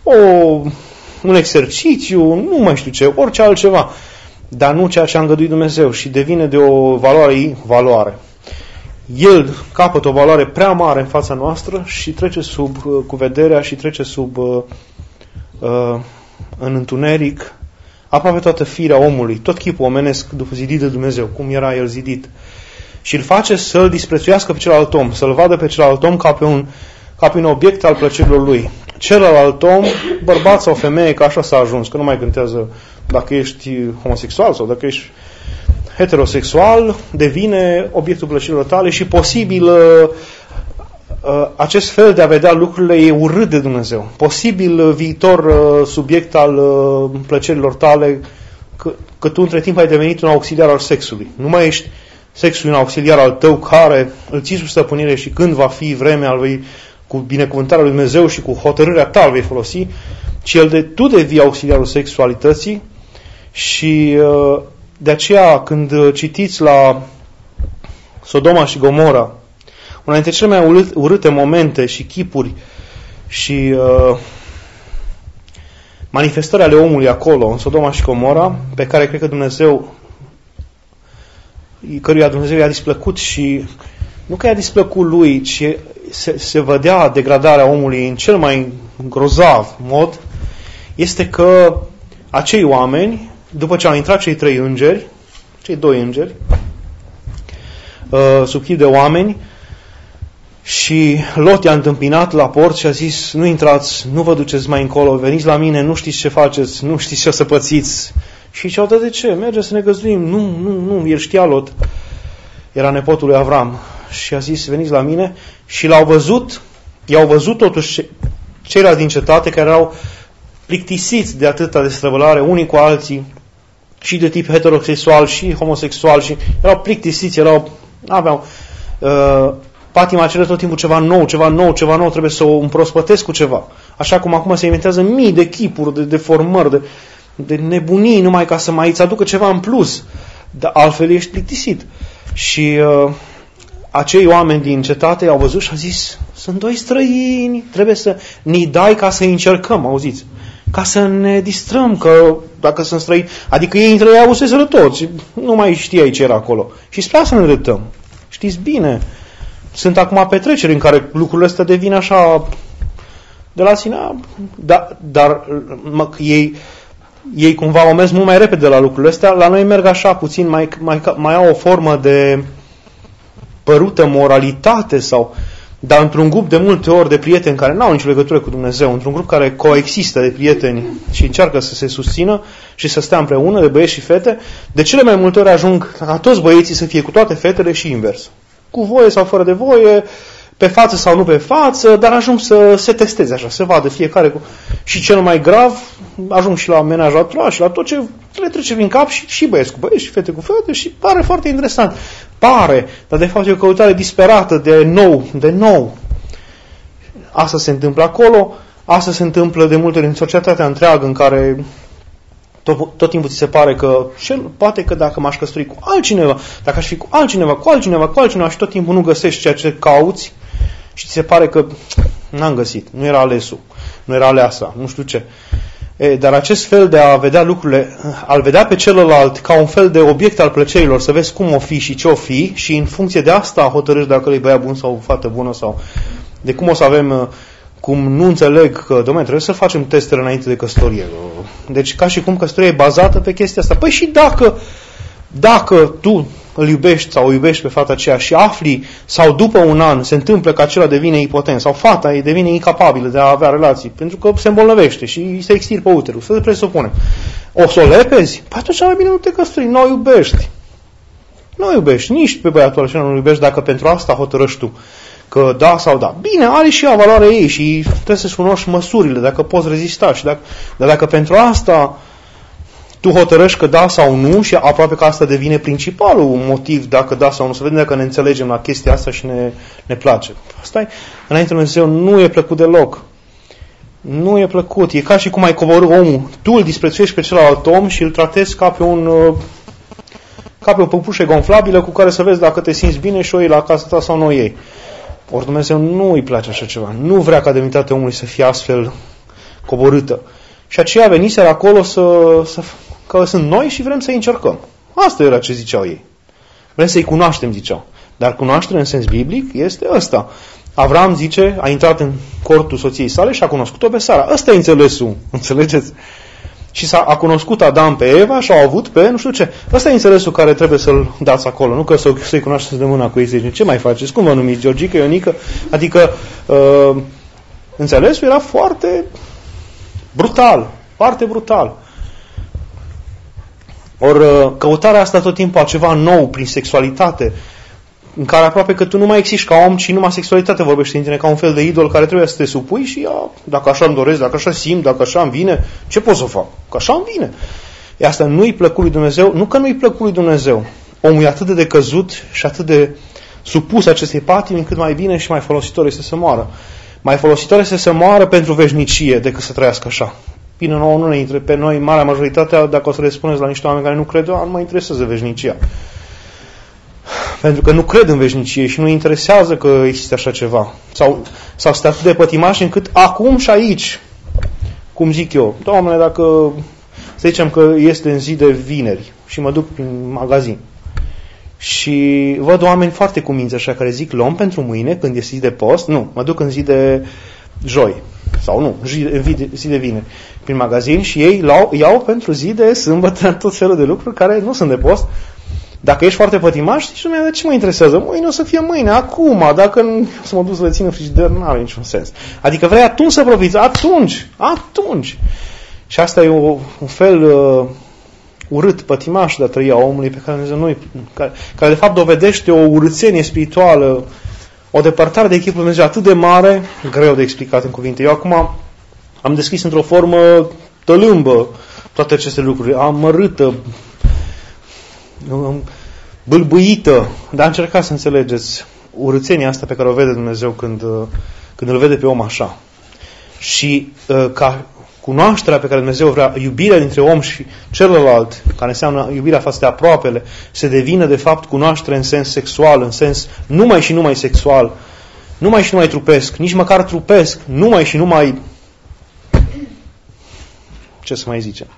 un exercițiu, nu mai știu ce, orice altceva, dar nu ceea ce a îngăduit Dumnezeu și devine de o valoare. El capătă o valoare prea mare în fața noastră și trece sub cuvederea și trece sub în întuneric aproape toată firea omului, tot chipul omenesc după zidit de Dumnezeu, cum era el zidit. Și îl face să-l disprețuiască pe celălalt om, să-l vadă pe celălalt om ca pe un obiect al plăcerilor lui. Celălalt om, bărbat sau femeie, că așa s-a ajuns, că nu mai contează dacă ești homosexual sau dacă ești heterosexual, devine obiectul plăcerilor tale și posibil acest fel de a vedea lucrurile e urât de Dumnezeu. Posibil viitor subiect al plăcerilor tale că tu între timp ai devenit un auxiliar al sexului. Nu mai ești sexul un auxiliar al tău care îl ții sub stăpânire și când va fi vremea lui cu binecuvântarea lui Dumnezeu și cu hotărârea ta îl vei folosi, ci tu devii auxiliarul sexualității și de aceea când citiți la Sodoma și Gomora, una dintre cele mai urâte momente și chipuri și manifestări ale omului acolo, în Sodoma și Gomora, pe care cred că căruia Dumnezeu i-a displăcut și nu că i-a displăcut lui, ci se vedea degradarea omului în cel mai grozav mod, este că acei oameni, după ce au intrat cei doi îngeri, sub chip de oameni, și Lot i-a întâmpinat la port și a zis, nu intrați, nu vă duceți mai încolo, veniți la mine, nu știți ce faceți, nu știți ce o să pățiți. Și ziceau, de ce? Merge să ne găzduim. Nu, el știa Lot. Era nepotul lui Avram. Și a zis, veniți la mine. Și i-au văzut totuși ceilalți din cetate care erau plictisiți de atâta destrăvălare unii cu alții, și de tip heterosexual și homosexual, și erau plictisiți, aveau patima acelea tot timpul ceva nou, trebuie să o împrospătesc cu ceva. Așa cum acum se inventează mii de chipuri, de deformări, de nebunii, numai ca să mai îți aducă ceva în plus. Dar altfel ești plictisit. Și acei oameni din cetate au văzut și au zis, sunt doi străini, trebuie să ne dai ca să încercăm, auziți? Ca să ne distrăm, că dacă sunt străini, adică ei între ei auseseră toți, nu mai știai ce era acolo. Și spre asta ne îndreptăm. Știți bine, sunt acum petreceri în care lucrurile astea devin așa de la sine, dar ei cumva o mers mult mai repede la lucrurile astea, la noi merg așa puțin, mai au o formă de părută moralitate dar într-un grup de multe ori de prieteni care n-au nicio legătură cu Dumnezeu, într-un grup care coexistă de prieteni și încearcă să se susțină și să stea împreună, de băieți și fete, de cele mai multe ori ajung ca toți băieții să fie cu toate fetele și invers. Cu voie sau fără de voie, pe față sau nu pe față, dar ajung să se testeze așa, să vadă fiecare cu... Și cel mai grav, ajung și la menajatura și la tot ce le trece prin cap și băieți cu băieți și fete cu fete și pare foarte interesant. Pare, dar de fapt e o căutare disperată de nou. Asta se întâmplă acolo, asta se întâmplă de multe ori în societatea întreagă în care tot timpul ți se pare că poate că dacă m-aș căsători cu altcineva, dacă aș fi cu altcineva și tot timpul nu găsești ceea ce cauți și ți se pare că n-am găsit, nu era alesul, nu era aleasa, nu știu ce. Dar acest fel de a vedea lucrurile, a-l vedea pe celălalt ca un fel de obiect al plăcerilor, să vezi cum o fi și ce o fi și în funcție de asta hotărâși dacă e băiat bun sau fată bună sau de cum o să avem, cum nu înțeleg că, dom'le, trebuie să facem testele înainte de căsătorie. Deci ca și cum căsătoria e bazată pe chestia asta. Păi și dacă tu îl iubești sau o iubești pe fata aceea și afli sau după un an se întâmplă că acela devine impotent sau fata ei devine incapabilă de a avea relații pentru că se îmbolnăvește și se extirpă uterul, să presupunem. O să o lepezi? Păi atunci mai bine nu te căsători, nu o iubești. Nu o iubești, nici pe băiatul acela nu-l iubești dacă pentru asta hotărăști tu. Că da sau da. Bine, are și ea valoarea ei și trebuie să-și cunoști măsurile, dacă poți rezista. Dar dacă pentru asta tu hotărăști că da sau nu și aproape că asta devine principalul motiv dacă da sau nu, să vedem dacă ne înțelegem la chestia asta și ne place. Asta e, înainte de Dumnezeu, nu e plăcut deloc. Nu e plăcut. E ca și cum ai coborât omul. Tu îl disprețuiești pe celălalt om și îl tratezi ca pe o păpușă gonflabilă cu care să vezi dacă te simți bine și o iei la casa ta sau nu o iei. Ori Dumnezeu nu îi place așa ceva. Nu vrea ca demnitatea omului să fie astfel coborâtă. Și aceea veniseră acolo că sunt noi și vrem să-i încercăm. Asta era ce ziceau ei. Vrem să-i cunoaștem, ziceau. Dar cunoașterea în sens biblic este ăsta. Avram zice, a intrat în cortul soției sale și a cunoscut-o pe Sara. Ăsta e înțelesul. Înțelegeți? Și a cunoscut Adam pe Eva și au avut pe nu știu ce. Ăsta e înțelesul care trebuie să-l dați acolo. Nu că să-i cunoașteți de mâna cu ei, să zice, ce mai faceți? Cum vă numiți? Georgica, Ionică? Adică înțelesul era foarte brutal. Foarte brutal. Ori căutarea asta tot timpul a ceva nou prin sexualitate, în care aproape că tu nu mai existi ca om, ci numai sexualitate vorbește în tine, ca un fel de idol care trebuie să te supui și dacă așa îmi doresc, dacă așa simt, dacă așa îmi vine, ce pot să fac? Că așa îmi vine. E asta nu-i plăcut lui Dumnezeu, nu că nu-i plăcut lui Dumnezeu. Omul e atât de decăzut și atât de supus acestei patimi, încât mai bine și mai folositor este să moară. Mai folositor este să moară pentru veșnicie decât să trăiască așa. Bine, nouă nu ne intre pe noi, marea majoritatea, dacă o să le spuneți la niște oameni care nu cred, nu mă interesează veșnicia. Pentru că nu cred în veșnicie și nu interesează că există așa ceva. Sau sunt atât de pătimași încât acum și aici, cum zic eu, Doamne, dacă să zicem că este în zi de vineri și mă duc prin magazin și văd oameni foarte cuminți așa care zic, luăm pentru mâine când este zi de post, nu, mă duc în zi de joi sau nu, zi de vineri prin magazin și ei iau pentru zi de sâmbătă tot felul de lucruri care nu sunt de post. Dacă ești foarte pătimaș, zici, de ce mă interesează? Mâine o să fie mâine, acum, dacă nu să mă duc să le țin în frigider, nu are niciun sens. Adică vrei atunci să profiți, atunci. Și asta e un fel urât, pătimaș de a trăi a omului pe care noi, care de fapt dovedește o urâțenie spirituală, o depărtare de echipul Dumnezeu atât de mare, greu de explicat în cuvinte. Eu acum am descris într-o formă tălâmbă toate aceste lucruri, amărâtă, bâlbâită, dar încercați să înțelegeți urâțenia asta pe care o vede Dumnezeu când îl vede pe om așa. Și ca cunoașterea pe care Dumnezeu vrea, iubirea dintre om și celălalt, care înseamnă iubirea față de aproapele, se devină de fapt cunoaștere în sens sexual, în sens numai și numai sexual, numai și numai trupesc, nici măcar trupesc, numai și numai, ce să mai zicem,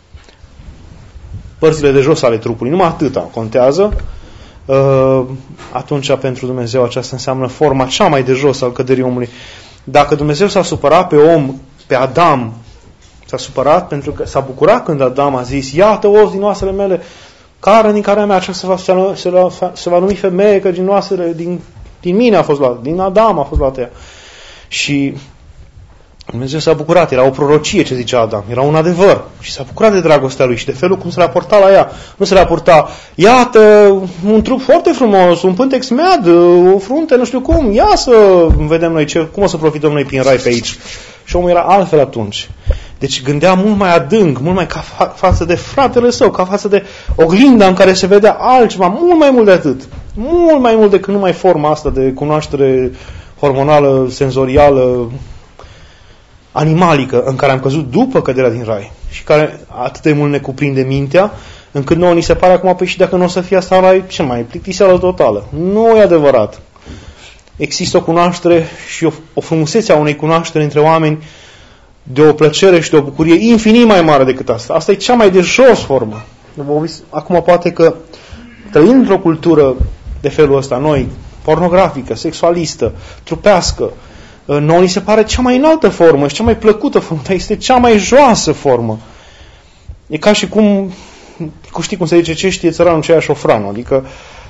părțile de jos ale trupului, numai atâta contează, atunci pentru Dumnezeu aceasta înseamnă forma cea mai de jos al căderii omului. Dacă Dumnezeu s-a supărat pe om, pe Adam, s-a supărat pentru că s-a bucurat când Adam a zis, iată os din oasele mele, care din care mea aceasta se va numi femeie, că din oasele, din mine a fost luată, din Adam a fost luată ea. Și Dumnezeu s-a bucurat, era o prorocie ce zicea Adam, era un adevăr și s-a bucurat de dragostea lui și de felul cum se raporta la ea. Nu se raporta, iată, un trup foarte frumos, un pântec smead, o frunte, nu știu cum, ia să vedem noi cum o să profităm noi prin rai pe aici. Și omul era altfel atunci. Deci gândea mult mai adânc, mult mai ca față de fratele său, ca față de oglinda în care se vedea altceva, mult mai mult de atât. Mult mai mult decât numai forma asta de cunoaștere hormonală, senzorială, animalică în care am căzut după căderea din rai și care atât de mult ne cuprinde mintea, încât nouă ni se pare acum, păi și dacă nu o să fie asta în rai, ce mai plictiseală totală. Nu e adevărat. Există o cunoaștere și o frumusețe a unei cunoașteri între oameni de o plăcere și de o bucurie infinit mai mare decât asta. Asta e cea mai de jos formă. Acum poate că trăind într-o cultură de felul ăsta, noi, pornografică, sexualistă, trupească, nouă ni se pare cea mai înaltă formă și cea mai plăcută formă, dar este cea mai joasă formă. E ca și cum, știi cum se zice, ce știe țăranul, ce aia șofranul. Adică,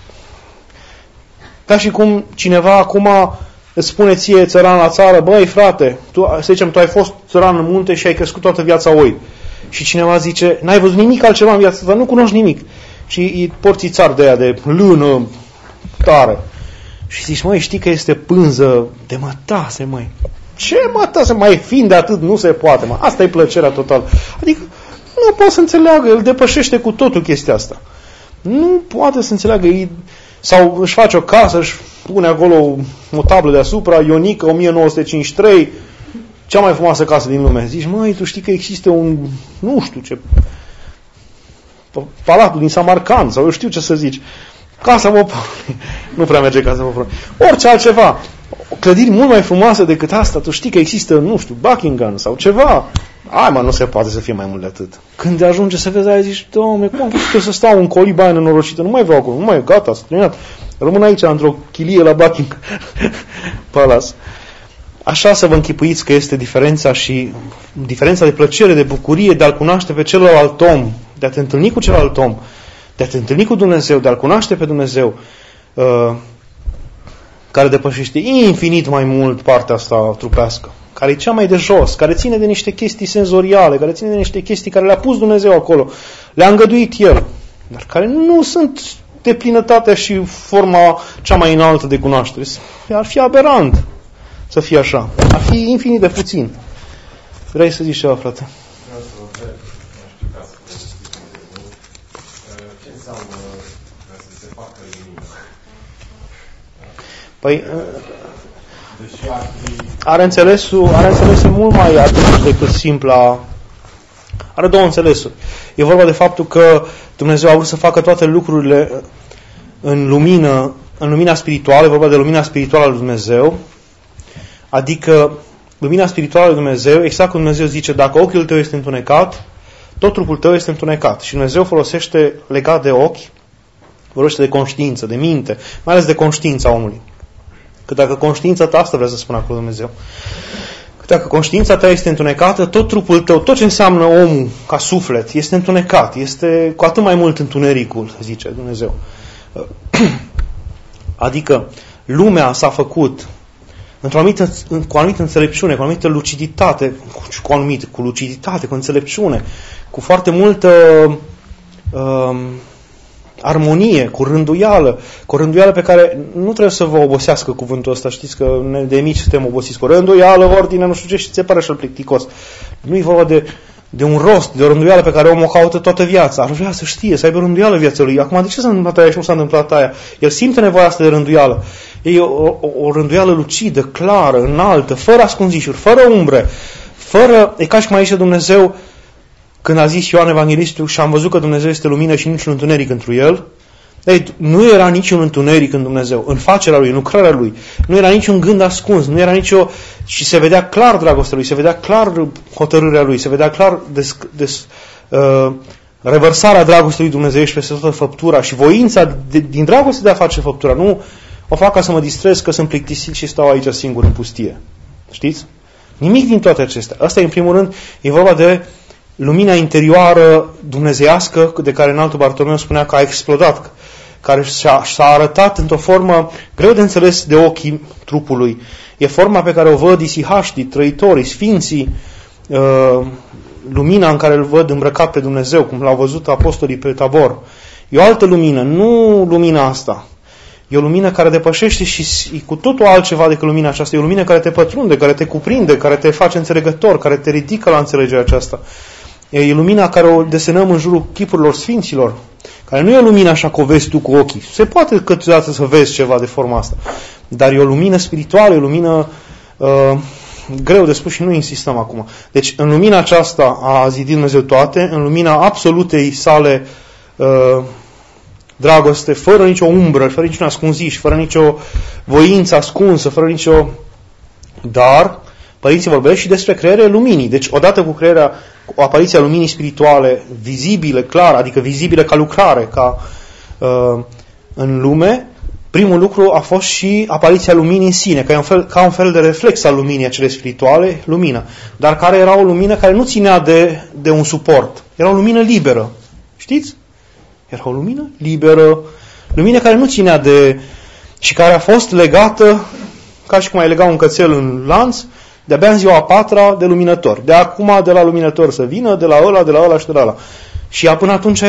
ca și cum cineva acum îți spune ție țăran la țară, băi frate, să zicem, tu ai fost țăran în munte și ai crescut toată viața oi. Și cineva zice, n-ai văzut nimic altceva în viața ta, nu cunoști nimic. Și îi porți țar de aia de lână tare. Și zici, măi, știi că este pânză de mătase, măi. Ce mătase? Mai fiind de atât nu se poate, mă. Asta e plăcerea totală. Adică nu poate să înțeleagă, el depășește cu totul chestia asta. Nu poate să înțeleagă. Sau își face o casă, își pune acolo o tablă deasupra, Ionică 1953, cea mai frumoasă casă din lume. Zici, măi, tu știi că există un, nu știu ce, palatul din Samarcand, sau eu știu ce să zici. Casa Poporului. Nu prea merge Casa Poporului. Orice altceva. O clădiri mult mai frumoasă decât asta. Tu știi că există, nu știu, Buckingham sau ceva. Ai, mă, nu se poate să fie mai mult de atât. Când ajunge să vezi aia, zici, Doamne, cum am putut să stau în coliba aia nenorocită? Nu mai vreau acolo, nu mai, gata, s-a terminat. Rămân aici, într-o chilie la Buckingham Palace. Așa să vă închipuiți că este diferența de plăcere, de bucurie, de a-L cunoaște pe celălalt om, de a te întâlni cu celălalt om, de a te întâlni cu Dumnezeu, de a-L cunoaște pe Dumnezeu, care depășește infinit mai mult partea asta trupească, care e cea mai de jos, care ține de niște chestii senzoriale, care ține de niște chestii care le-a pus Dumnezeu acolo, le-a îngăduit El, dar care nu sunt de plinătatea și forma cea mai înaltă de cunoaștere. Ar fi aberant să fie așa. Ar fi infinit de puțin. Vrei să zici ceva, frate? Vreau să vă întreb, nu știu ca să ce înseamnă ca să se facă lumină? Păi, Deși ar fi... are înțelesul mult mai adânc decât simpla. Are două înțelesuri. E vorba de faptul că Dumnezeu a vrut să facă toate lucrurile în lumina spirituală, e vorba de lumina spirituală a lui Dumnezeu, adică lumina spirituală a lui Dumnezeu, exact cum Dumnezeu zice, dacă ochiul tău este întunecat, tot trupul tău este întunecat. Și Dumnezeu folosește, legat de ochi, vorbește de conștiință, de minte, mai ales de conștiința omului. Că dacă conștiința ta, asta vrea să spună acolo Dumnezeu, că dacă conștiința ta este întunecată, tot trupul tău, tot ce înseamnă omul ca suflet, este întunecat, este cu atât mai mult întunericul, zice Dumnezeu. Adică lumea s-a făcut cu o anumită înțelepciune, cu o anumită luciditate, cu luciditate, cu înțelepciune, cu foarte multă armonie, cu rânduială pe care nu trebuie să vă obosească cuvântul ăsta. Știți că de mici suntem obosiți cu rânduială, ordine, nu știu ce, și ți se pare și-l plicticos. Nu e vorba de un rost, de o rânduială pe care omul o caută toată viața. Ar vrea să știe, să aibă rânduială viața lui. Acum, de ce s-a întâmplat aia și nu s-a întâmplat aia? El simte nevoia asta de rânduială. E o rânduială lucidă, clară, înaltă, fără ascunzișuri, fără umbre, e ca și cum aici Dumnezeu, când a zis Ioan Evanghelistul, și am văzut că Dumnezeu este lumină și niciun întuneric întru El, nu era niciun întuneric în Dumnezeu, în facerea Lui, în lucrarea Lui, nu era niciun gând ascuns, nu era și se vedea clar dragostea Lui, se vedea clar hotărârea Lui, se vedea clar revărsarea dragostei lui Dumnezeu și peste toată făptura și voința din dragoste de a face făptura. Nu o fac ca să mă distrez că sunt plictisit și stau aici singur în pustie. Știți? Nimic din toate acestea. Asta, în primul rând, e vorba de lumina interioară dumnezeiască, de care înaltul Bartolomeu spunea că a explodat, care s-a arătat într-o formă greu de înțeles de ochii trupului. E forma pe care o văd isihaștii, trăitorii, sfinții, lumina în care îl văd îmbrăcat pe Dumnezeu, cum l-au văzut apostolii pe Tabor. E o altă lumină, nu lumina asta. E o lumină care depășește și e cu totul altceva decât lumina aceasta. E o lumină care te pătrunde, care te cuprinde, care te face înțelegător, care te ridică la înțelegerea aceasta. E lumina care o desenăm în jurul chipurilor sfinților, care nu e o lumină așa că o vezi tu cu ochii. Se poate câteodată să vezi ceva de forma asta, dar e o lumină spirituală, e o lumină greu de spus și nu insistăm acum. Deci în lumina aceasta a zidit Dumnezeu toate, în lumina absolutei sale dragoste, fără nicio umbră, fără niciun ascunziș, fără nicio voință ascunsă, fără nicio... Dar părinții vorbesc și despre crearea luminii. Deci odată cu apariția luminii spirituale vizibile, clar, adică vizibile ca lucrare, în lume, primul lucru a fost și apariția luminii în sine, ca un fel de reflex al luminii acele spirituale, lumina, dar care era o lumină care nu ținea de un suport. Era o lumină liberă. Știți? Era o lumină liberă, lumină care nu ținea și care a fost legată, ca și cum ai lega un cățel în lanț, de-abia în ziua a 4-a de luminător. De acum, de la luminător să vină, de la ăla și de la ăla. Și ea până atunci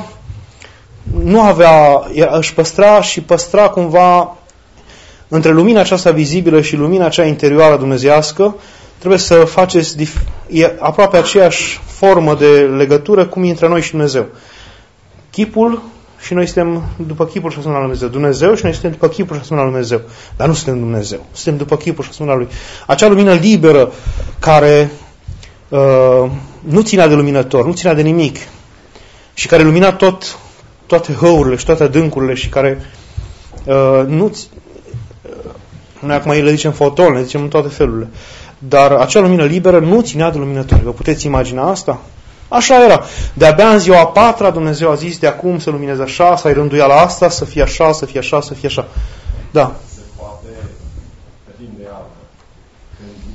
își păstra cumva între lumina aceasta vizibilă și lumina acea interioară dumnezeiască, trebuie să faceți, e aproape aceeași formă de legătură cum e între noi și Dumnezeu. Chipul și noi suntem după chipul și asemenea lui Dumnezeu. Dumnezeu și noi suntem după chipul și asemenea lui Dumnezeu. Dar nu suntem Dumnezeu. Suntem după chipul și asemenea lui. Acea lumină liberă care nu ținea de luminător, nu ținea de nimic și care lumina toate hăurile și toate adâncurile și care noi acum le zicem foton, le zicem în toate felurile. Dar acea lumină liberă nu ținea de luminător. Vă puteți imagina asta? Așa era. De-abia în ziua a 4-a Dumnezeu a zis de acum să lumineze așa, să-i rânduia la asta, să fie așa, să fie așa, să fie așa. Da. Se poate, pe timp de iarnă, când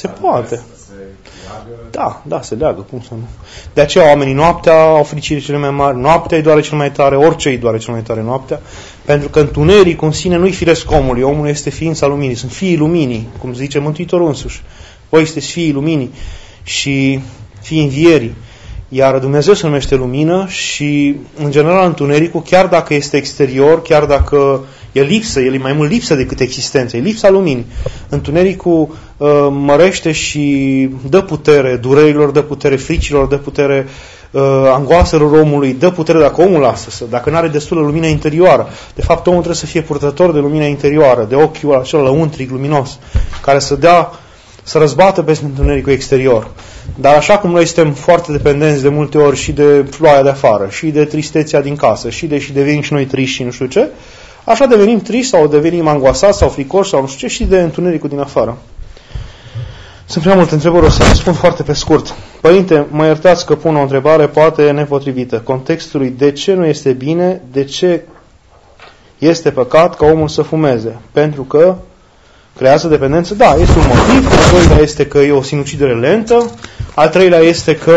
Se poate. Da, se leagă, cum să nu. De aceea oamenii noaptea au fericire cele mai mari, noaptea îi doare cel mai tare, orice îi doare cel mai tare noaptea, pentru că întunericul în sine nu-i firesc omului, omul este ființa luminii, sunt fiii luminii, cum zice Mântuitorul însuși. Voi sunteți fiii luminii și fiii învierii. Iar Dumnezeu se numește lumină și, în general, întunericul, chiar dacă este exterior, chiar dacă e lipsă, el e mai mult lipsă decât existență, e lipsa luminii. Întunericul mărește și dă putere durerilor, dă putere fricilor, dă putere angoaselor omului, dă putere dacă omul lasă, dacă nu are destulă lumină interioară. De fapt, omul trebuie să fie purtător de lumină interioară, de ochiul acela lăuntric, luminos, care să răzbată peste întunericul exterior. Dar așa cum noi suntem foarte dependenți de multe ori și de ploaia de afară, și de tristețea din casă, și devenim și noi triști și nu știu ce, așa devenim triști sau devenim angoasați sau fricoși sau nu știu ce și de întunericul din afară. Sunt prea multe întrebări, o să răspund foarte pe scurt. Părinte, mă iertați că pun o întrebare poate nepotrivită. Contextului de ce nu este bine, de ce este păcat ca omul să fumeze? Pentru că creează dependență? Da, este un motiv. Al doilea este că e o sinucidere lentă. Al treilea este că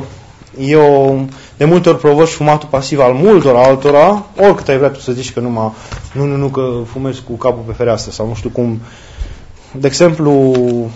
de multe ori provoci fumatul pasiv al multor altora, oricât ai vrea tu să zici că nu că fumezi cu capul pe fereastră sau nu știu cum. De exemplu,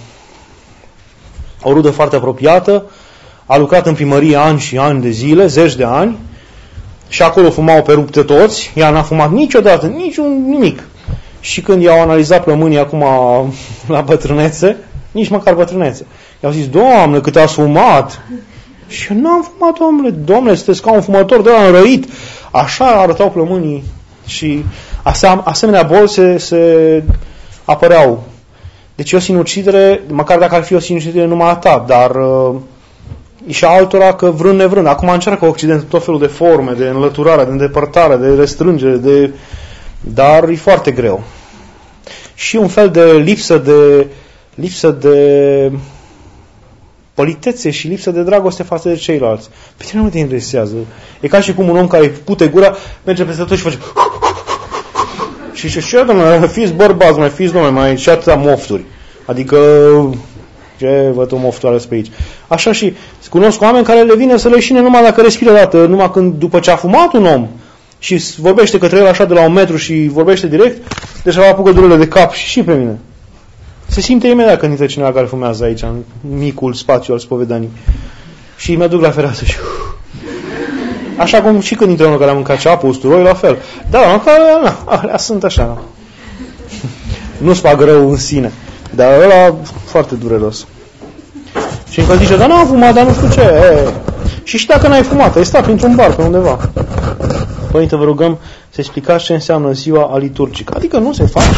o rudă foarte apropiată a lucrat în primărie ani și ani de zile, zeci de ani, și acolo fumau pe rupte toți, ea n-a fumat niciodată, nimic. Și când i-au analizat plămânii acum la bătrânețe, nici măcar bătrânețe, i-au zis, Doamne, cât ați fumat! Și eu n-am fumat, Doamne, sunteți ca un fumător de la înrăit. Așa arătau plămânii și asemenea boli se apăreau. Deci e o sinucidere, măcar dacă ar fi o sinucidere numai a ta, dar e și altora că vrând nevrând. Acum încearcă Occidentul tot felul de forme, de înlăturare, de îndepărtare, de restrângere, dar e foarte greu. Și un fel de lipsă de politețe și lipsă de dragoste față de ceilalți. Pe tine nu te interesează. E ca și cum un om care pute gura, merge peste tot și face și ce, domnule, fiți bărbați, mai fiți, domnule, mai și atâta mofturi. Adică, ce văd o moftoară pe aici. Așa și cunosc oameni care le vine să leșine numai dacă respiră dată, numai când, după ce a fumat un om și vorbește către el așa de la 1 metru și vorbește direct, deja va apucă durerile de cap și pe mine. Se simte imediat când intră cineva care fumează aici, în micul spațiu al spovedanii. Și mă duc la fereastră și... Așa cum și când intră unul care a mâncat ceapă, usturoi, la fel. Da, alea sunt așa. Nu-ți fac rău în sine. Dar ăla foarte dureros. Și încă zice, dar n-am fumat, dar nu știu ce. Și dacă n-ai fumat, ai stat printr-un bar pe undeva. Părinte, vă rugăm să explicați ce înseamnă ziua liturgică. Adică nu se face.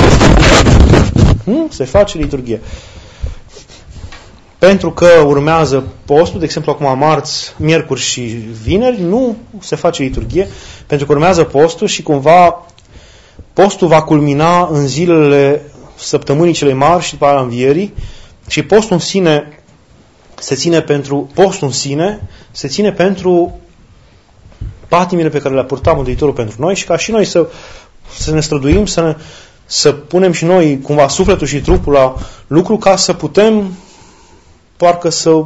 Nu se face liturghie. Pentru că urmează postul, de exemplu acum marți, miercuri și vineri, nu se face liturghie, pentru că urmează postul și cumva postul va culmina în zilele săptămânii cele mari și după aia învierii și postul în sine se ține pentru patimile pe care le-a purtat Mântuitorul pentru noi și ca și noi să ne străduim, să punem și noi cumva sufletul și trupul la lucru ca să putem parcă să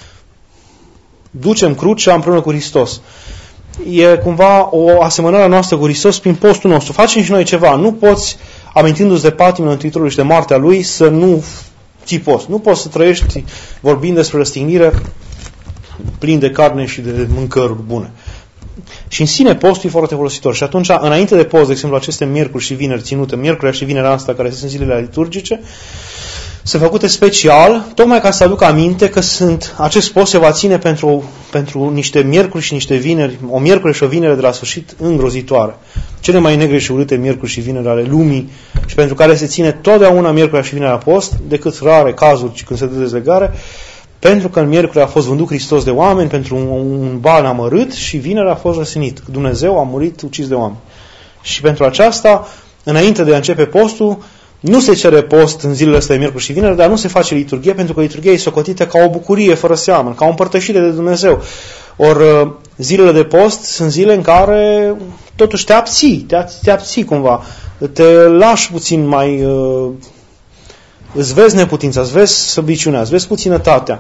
ducem crucea împreună cu Hristos. E cumva o asemănare noastră cu Hristos prin postul nostru. Facem și noi ceva. Nu poți, amintindu-ți de patimile Mântuitorului și de moartea Lui, să nu ții post. Nu poți să trăiești vorbind despre răstignire plin de carne și de mâncăruri bune. Și în sine postul e foarte folositor. Și atunci, înainte de post, de exemplu, aceste miercuri și vineri ținute, miercurea și vinerea asta, care sunt zilele liturgice, sunt făcute special, tocmai ca să aduc aminte că acest post se va ține pentru niște miercuri și niște vineri, o miercuri și o vinere de la sfârșit îngrozitoare. Cele mai negre și urâte miercuri și vineri ale lumii și pentru care se ține totdeauna miercurea și vinerea post, decât rare cazuri când se dă dezlegare, pentru că în miercuri a fost vândut Hristos de oameni pentru un ban amărât și vinerea a fost răstinit. Dumnezeu a murit ucis de oameni. Și pentru aceasta, înainte de a începe postul, nu se cere post în zilele astea de miercuri și vineri, dar nu se face liturghie, pentru că liturghia e socotită ca o bucurie fără seamăn, ca o împărtășire de Dumnezeu. Ori zilele de post sunt zile în care totuși te abții cumva, te lași puțin mai îți vezi neputința, îți vezi slăbiciunea, îți vezi puținătatea,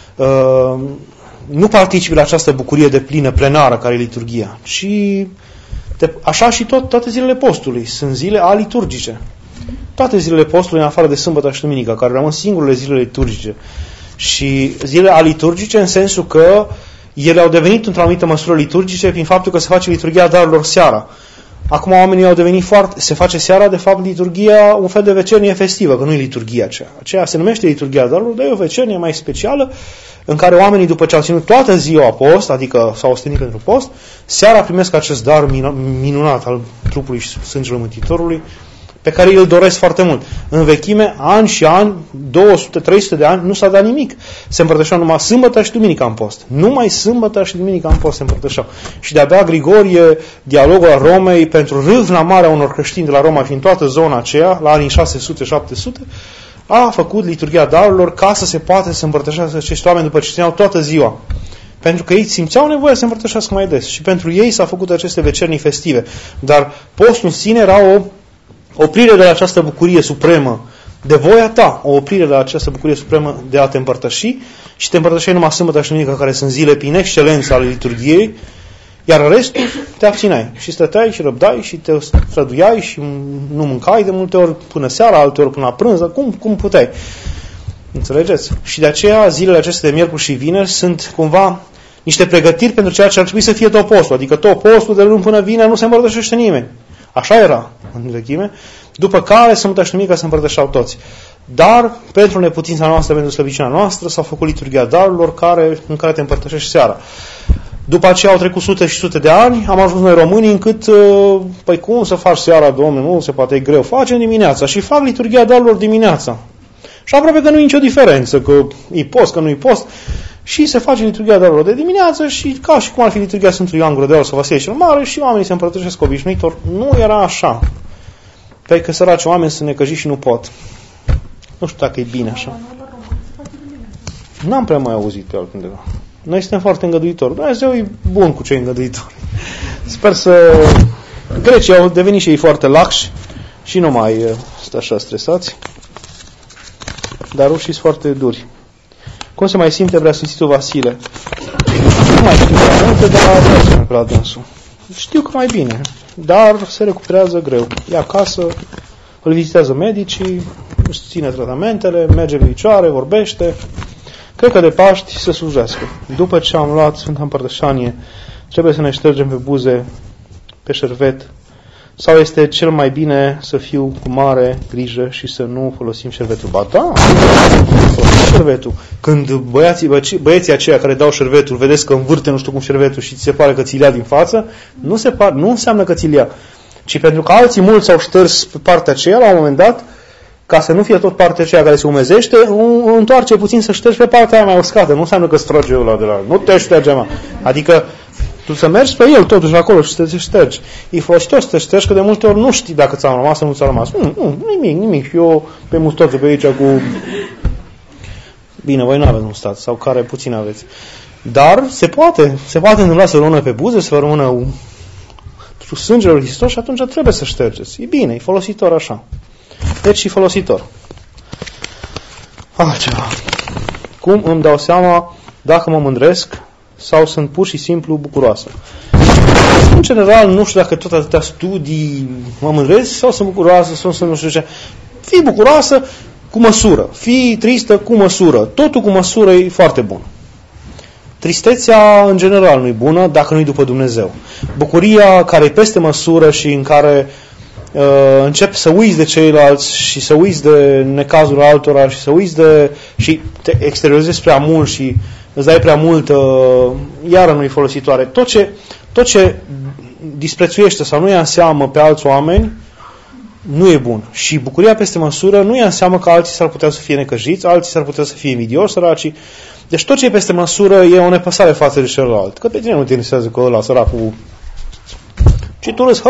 nu participi la această bucurie de plină, plenară, care e liturghia, ci așa și toate zilele postului sunt zile aliturgice. Toate zilele postului, în afară de sâmbătă și duminică, care rămân singurele zile liturgice. Și zile aliturgice în sensul că ele au devenit într-o anumită măsură liturgice prin faptul că se face liturghia darurilor seara. Acum oamenii au devenit se face seara, de fapt, liturghia, un fel de vecernie festivă, că nu e liturghia aceea. Aceea se numește liturghia darurilor, dar e o vecernie mai specială, în care oamenii, după ce au ținut toată ziua post, adică s-au ostenit pentru post, seara primesc acest dar minunat al trupului și sângelui Mântuitorului, pe care îl doresc foarte mult. În vechime, ani și ani, 200-300 de ani, nu s-a dat nimic. Se împărtășeau numai sâmbătă și duminică în post. Numai sâmbătă și duminică în post se împărtășeau. Și de-abia Grigorie, dialogul al Romei, pentru râvna mare a unor creștini de la Roma și în toată zona aceea, la anii 600-700, a făcut liturghia darurilor ca să se poată să împărtășească acești oameni după ce țineau toată ziua. Pentru că ei simțeau nevoia să se împărtășească mai des. Și pentru ei s-a făcut aceste vecernii festive. Dar postul în sine era o oprire de la această bucurie supremă de voia ta, o oprire de la această bucurie supremă de a te împărtăși și te împărtășeai numai sâmbătă și duminică, care sunt zile prin excelență ale liturghiei, iar restul te abțineai și stăteai și răbdai și te străduiai și nu mâncai de multe ori până seara, alte ori până la prânz, cum puteai. Înțelegeți? Și de aceea zilele acestea de miercuri și vineri sunt cumva niște pregătiri pentru ceea ce ar trebui să fie tot postul, adică tot postul de luni până vineri nu se împărtășește nimeni. Așa era în vechime, după care sâmbătă și duminică se împărtășeau toți. Dar, pentru neputința noastră, pentru slăbiciunea noastră, s-a făcut liturghia darurilor în care te împărtășești seara. După aceea au trecut sute și sute de ani, am ajuns noi românii încât, păi cum să faci seara, Domnule, nu se poate, e greu, facem dimineața și fac liturghia darurilor dimineața. Și aproape că nu e nicio diferență, că e post, că nu e post. Și se face liturghia darurilor de dimineață și ca și cum ar fi liturghia Sfântului Ioan Gură de Aur sau Vasile cel Mare și oamenii se împărtășesc obișnuitor. Nu era așa. Pentru că săraci oameni sunt necăjiți și nu pot. Nu știu dacă e bine așa. N-am prea mai auzit pe altundeva. Noi suntem foarte îngăduitori. Dumnezeu e bun cu cei îngăduitori. Sper să... Grecii au devenit și ei foarte laxi și nu mai sunt așa stresați. Dar rușii sunt foarte duri. Cum se mai simte Preasfințitul Vasile? Nu mai știu prea multe, dar vreau pe la dânsul. Știu că mai bine, dar se recuperează greu. E acasă, îl vizitează medicii, își ține tratamentele, merge în picioare, vorbește. Cred că de Paști se slujească. După ce am luat Sfânta Împărtășanie, trebuie să ne ștergem pe buze, pe șervet, sau este cel mai bine să fiu cu mare grijă și să nu folosim șervetul? Ba da, folosim șervetul. Când băieții aceia care dau șervetul, vedeți că învârte nu știu cum șervetul și ți se pare că ți-l ia din față, nu înseamnă că ți-l ia, ci pentru că alții mulți s-au șters pe partea aceea, la un moment dat, ca să nu fie tot partea aceea care se umezește, întoarce puțin să ștergi pe partea aia mai uscată. Nu înseamnă că strage ăla de la... Nu te șterge, mă. Adică tu să mergi pe el totuși acolo și să te ștergi. E folositor să te ștergi, că de multe ori nu știi dacă ți-a rămas sau nu ți-a rămas. Nimic. Eu pe mustoță pe aici cu... Bine, voi nu aveți mustat sau care puțin aveți. Dar se poate întâmpla să rămână pe buze, să rămână sângele lui Hristos și atunci trebuie să ștergeți. E bine, e folositor așa. Deci e folositor. Altceva. Cum îmi dau seama dacă mă mândresc sau sunt pur și simplu bucuroasă? În general, nu știu dacă tot atâtea studii mă mândresc sau sunt bucuroasă sau sunt nu știu ce. Fii bucuroasă cu măsură. Fii tristă cu măsură. Totul cu măsură e foarte bun. Tristețea, în general, nu e bună dacă nu e după Dumnezeu. Bucuria care e peste măsură și în care începi să uiți de ceilalți și să uiți de necazul altora și să uiți și te exteriorizezi prea mult și îți dai prea mult, iară nu-i folositoare. Tot ce disprețuiește sau nu ia în seamă pe alți oameni, nu e bun. Și bucuria peste măsură nu ia în seamă că alții s-ar putea să fie necăjiți, alții s-ar putea să fie invidioși, săracii. Deci tot ce e peste măsură e o nepăsare față de celălalt. Că pe tine nu te interesează că ăla săracul și tu râzi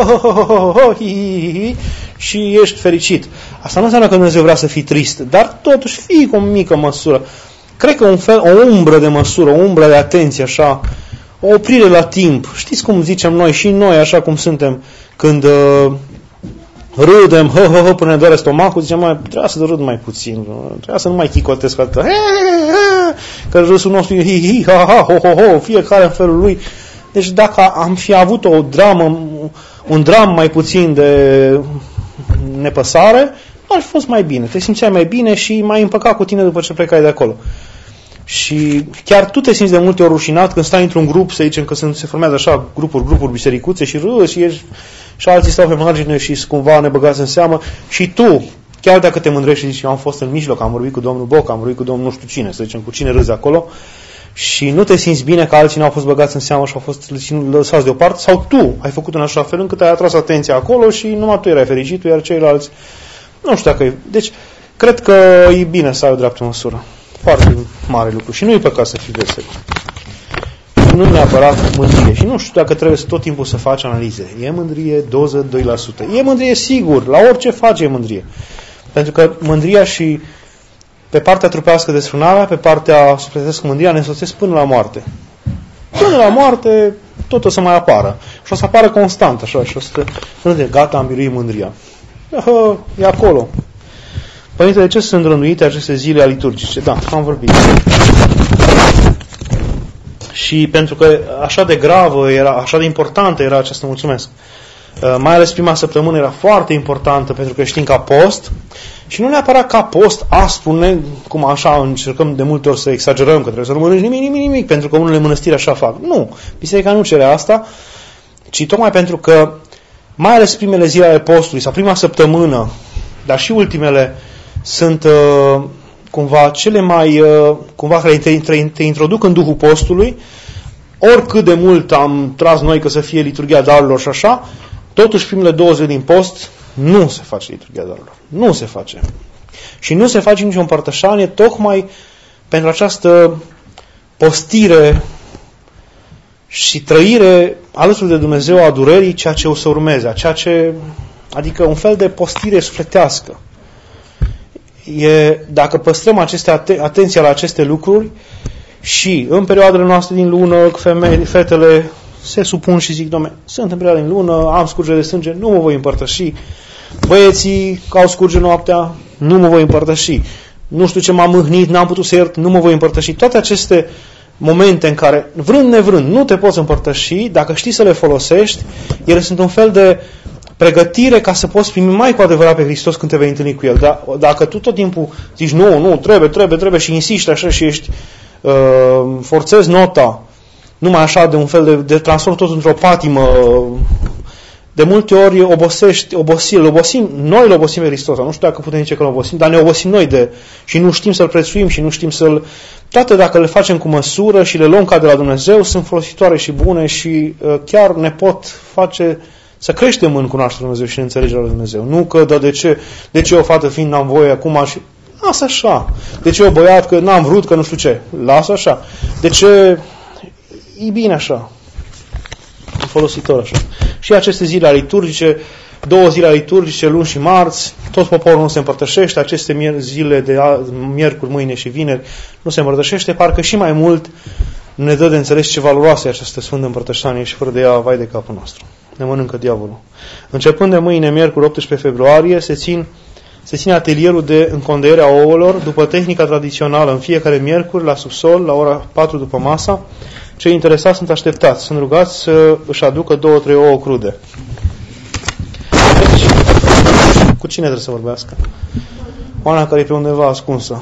și ești fericit. Asta nu înseamnă că Dumnezeu vrea să fii trist, dar totuși fii cu o mică măsură. Cred că o umbră de măsură, o umbră de atenție, așa, o oprire la timp. Știți cum zicem noi, și noi, așa cum suntem, când râdem, până ne doare stomacul, ziceam, mai trebuia să râd mai puțin, trebuia să nu mai chicotesc atât, că râsul nostru e hi, ha, ha, ho, ho, ho, fiecare în felul lui. Deci dacă am fi avut un dram mai puțin de nepăsare, ar fi fost mai bine, te simțeai mai bine și mai împăcat cu tine după ce plecai de acolo. Și chiar tu te simți de multe ori rușinat când stai într-un grup, să zicem că se formează așa grupuri bisericuțe și râzi și ești și alții stau pe margine și cumva ne băgați în seamă și tu, chiar dacă te mândrești și zici, eu am fost în mijloc, am vorbit cu domnul Boc, am vorbit cu domnul nu știu cine, să zicem, cu cine râzi acolo și nu te simți bine că alții n-au fost băgați în seamă și au fost lăsați deoparte sau tu ai făcut în așa fel încât ai atras atenția acolo și numai tu erai fericit, iar ceilalți nu știu dacă e. Deci, cred că e bine să ai o dreaptă măsură. Foarte mare lucru. Și nu e păcat să fii vesel. Și nu neapărat mândrie. Și nu știu dacă trebuie tot timpul să faci analize. E mândrie, doză 2%. E mândrie sigur. La orice faci e mândrie. Pentru că mândria și pe partea trupească desfrânarea, pe partea sufletească mândria ne însoțesc până la moarte. Până la moarte tot o să mai apară. Și o să apară constant. Așa, și o să gata, am biruit mândria. E acolo. Părinte, de ce sunt rânduite aceste zile liturgice? Da, am vorbit. Și pentru că așa de gravă era, așa de importantă era această, mulțumesc. Mai ales prima săptămână era foarte importantă pentru că știm ca post și nu neapărat ca post spune, cum așa încercăm de multe ori să exagerăm că trebuie să nu mănânci nimic, pentru că unele mănăstiri așa fac. Nu, biserica nu cere asta, ci tocmai pentru că mai ales primele zile ale postului sau prima săptămână, dar și ultimele sunt cumva cele mai cumva care te introduc în duhul postului. Oricât de mult am tras noi că să fie liturghia darurilor și așa, totuși primele 2 zile din post nu se face liturghia darurilor. Nu se face. Și nu se face nicio împărtășanie tocmai pentru această postire și trăire alături de Dumnezeu a durerii, ceea ce o să urmeze, adică un fel de postire sufletească. Dacă păstrăm atenția la aceste lucruri și în perioadele noastre din lună, fetele se supun și zic, Doamne, sunt în perioada din lună, am scurgere de sânge, nu mă voi împărtăși. Băieții că au scurge noaptea, nu mă voi împărtăși. Nu știu ce m-am mâhnit, n-am putut să iert, nu mă voi împărtăși. Toate aceste momente în care, vrând nevrând, nu te poți împărtăși, dacă știi să le folosești, ele sunt un fel de pregătire ca să poți primi mai cu adevărat pe Hristos când te vei întâlni cu El. Dacă tu tot timpul zici, nu, trebuie și insiști așa și ești, forțezi nota, numai așa de un fel de transform tot într-o patimă, de multe ori obosim, noi îl obosim pe Hristos, nu știu dacă putem zice că îl obosim, dar ne obosim noi și nu știm să-L prețuim și nu știm să-L... Toate dacă le facem cu măsură și le luăm ca de la Dumnezeu, sunt folositoare și bune și chiar ne pot face să creștem în cunoașterea Dumnezeu și în înțelegerea lui Dumnezeu. Nu că, de ce o fată fiind n-am voie acum și... Lasă așa. De ce o băiat că n-am vrut, că nu știu ce. Lasă așa. De ce... E bine așa. E folositor așa. Și aceste zile liturgice, 2 zile liturgice, luni și marți, tot poporul nu se împărtășește, aceste zile de miercuri, mâine și vineri nu se împărtășește, parcă și mai mult ne dă de înțeles ce valoroasă e această Sfântă Împărtășanie și fără de ea, vai de capul nostru. Ne mănâncă diavolul. Începând de mâine, miercuri 18 februarie, se ține atelierul de încondeiere a ouălor după tehnica tradițională în fiecare miercuri la subsol, la ora 4 după masa. Cei interesați sunt așteptați, sunt rugați să își aducă 2-3 ouă crude. Deci, cu cine trebuie să vorbească? Oana care e pe undeva ascunsă.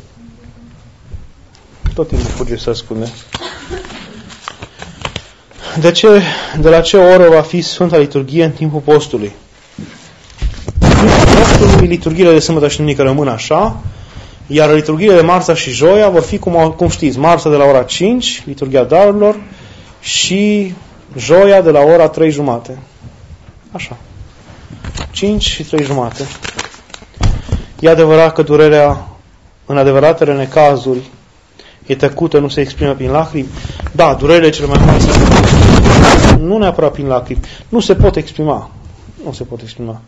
Tot timpul fuge să ascunde. De la ce oră va fi Sfânta Liturghie în timpul postului? Liturghiile de sâmbătă și duminică rămân așa, iar liturghiile de marța și joia vor fi cum știți, marța de la ora 5, liturghia darurilor, și joia de la ora 3:30. Așa. 5 și 3:30. E adevărat că durerea în adevăratele necazuri e tăcută, nu se exprimă prin lacrimi? Da, durerile cele mai mari nu neapărat prin lacrimi. Nu se pot exprima. Nu se pot exprima.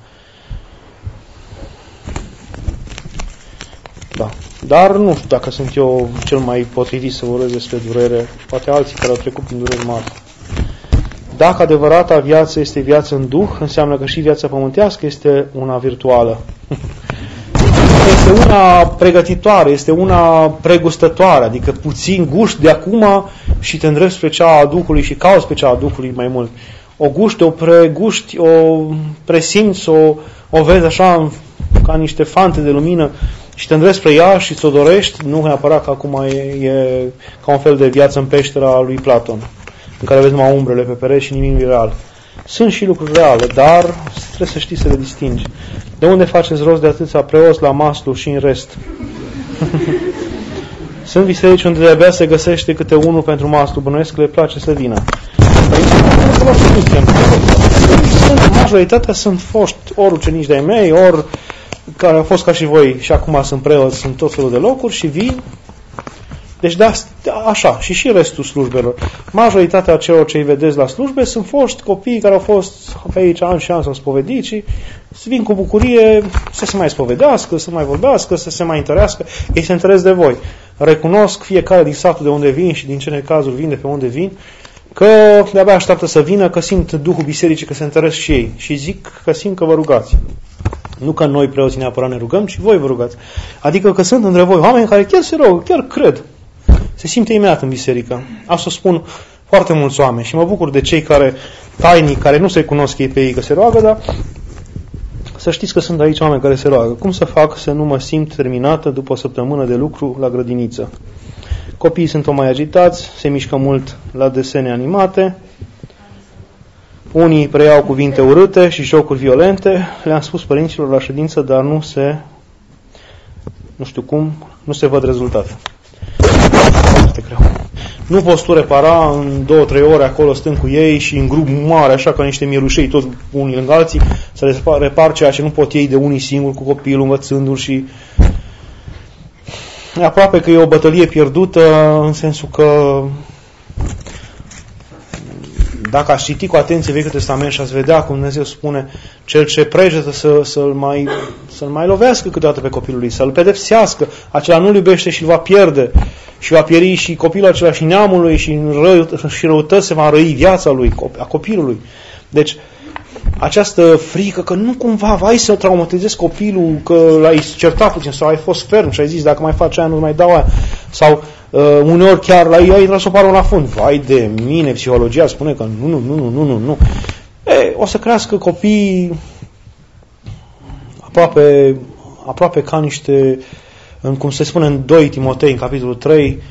Da. Dar nu știu dacă sunt eu cel mai potrivit să vorbesc despre durere. Poate alții care au trecut prin dureri mari. Dacă adevărata viață este viață în Duh, înseamnă că și viața pământească este una virtuală. Este una pregătitoare, este una pregustătoare, adică puțin gust de acum și te îndrepți spre cea a Duhului și cauți pe cea a Duhului mai mult. O guști, o preguști, o presimți, o vezi așa ca niște fante de lumină și te îndrepți spre ea și ți-o dorești, nu neapărat că acum e ca un fel de viață în peștera lui Platon, în care vezi numai umbrele pe pereți și nimic real. Sunt și lucruri reale, dar trebuie să știi să le distingi. De unde faceți rost de atâția preoți la Maslu și în rest? Sunt biserici unde de-abia se găsește câte unul pentru Maslu, bănuiesc că le place să vină. Majoritatea sunt foști ori ucenici de-ai mei, ori care au fost ca și voi și acum sunt preoți, sunt tot felul de locuri și vin. Deci așa, și restul slujbelor. Majoritatea celor ce îi vedeți la slujbe sunt foști copii care au fost pe aici ani și ani s-au spovedit și vin cu bucurie să se mai spovedească, să mai vorbească, să se mai întărească. Ei se întăresc de voi. Recunosc fiecare din satul de unde vin și din ce cazuri vin de pe unde vin, că de-abia așteaptă să vină, că simt Duhul Bisericii, că se întăresc și ei. Și zic că simt că vă rugați. Nu că noi preoții neapărat ne rugăm, ci voi vă rugați. Adică că sunt între voi oameni care chiar se rog, chiar cred. Se simte imediat în biserică. Asta spun foarte mulți oameni și mă bucur de cei care, tainic, care nu se cunosc ei pe ei că se roagă, dar să știți că sunt aici oameni care se roagă. Cum să fac să nu mă simt terminată după o săptămână de lucru la grădiniță? Copiii sunt o mai agitați, se mișcă mult la desene animate, unii preiau cuvinte urâte și jocuri violente. Le-am spus părinților la ședință, dar nu se văd rezultate. Este greu. Nu poți tu repara în 2-3 ore acolo stând cu ei și în grup mare, așa ca niște mielușei, toți unii lângă alții, să le repar ceea ce nu pot ei de unii singuri cu copilul, învățându-l și aproape că e o bătălie pierdută în sensul că dacă aș citi cu atenție Vechiul Testament și ați vedea cum Dumnezeu spune cel ce prejetă să-l mai lovească câteodată pe copilul lui, să-l pedepsească, acela nu-l iubește și îl va pierde și va pieri și copilul acela și neamul lui și răutăți se va răi viața lui, a copilului. Deci această frică că nu cumva vai să traumatizezi copilul, că l-ai certat puțin sau ai fost ferm și ai zis dacă mai faci aia nu mai dau aia sau uneori chiar ai tras o pară la fund. Vai de mine, psihologia spune că nu. O să crească copii aproape ca niște, cum se spune în 2 Timotei, în capitolul 3,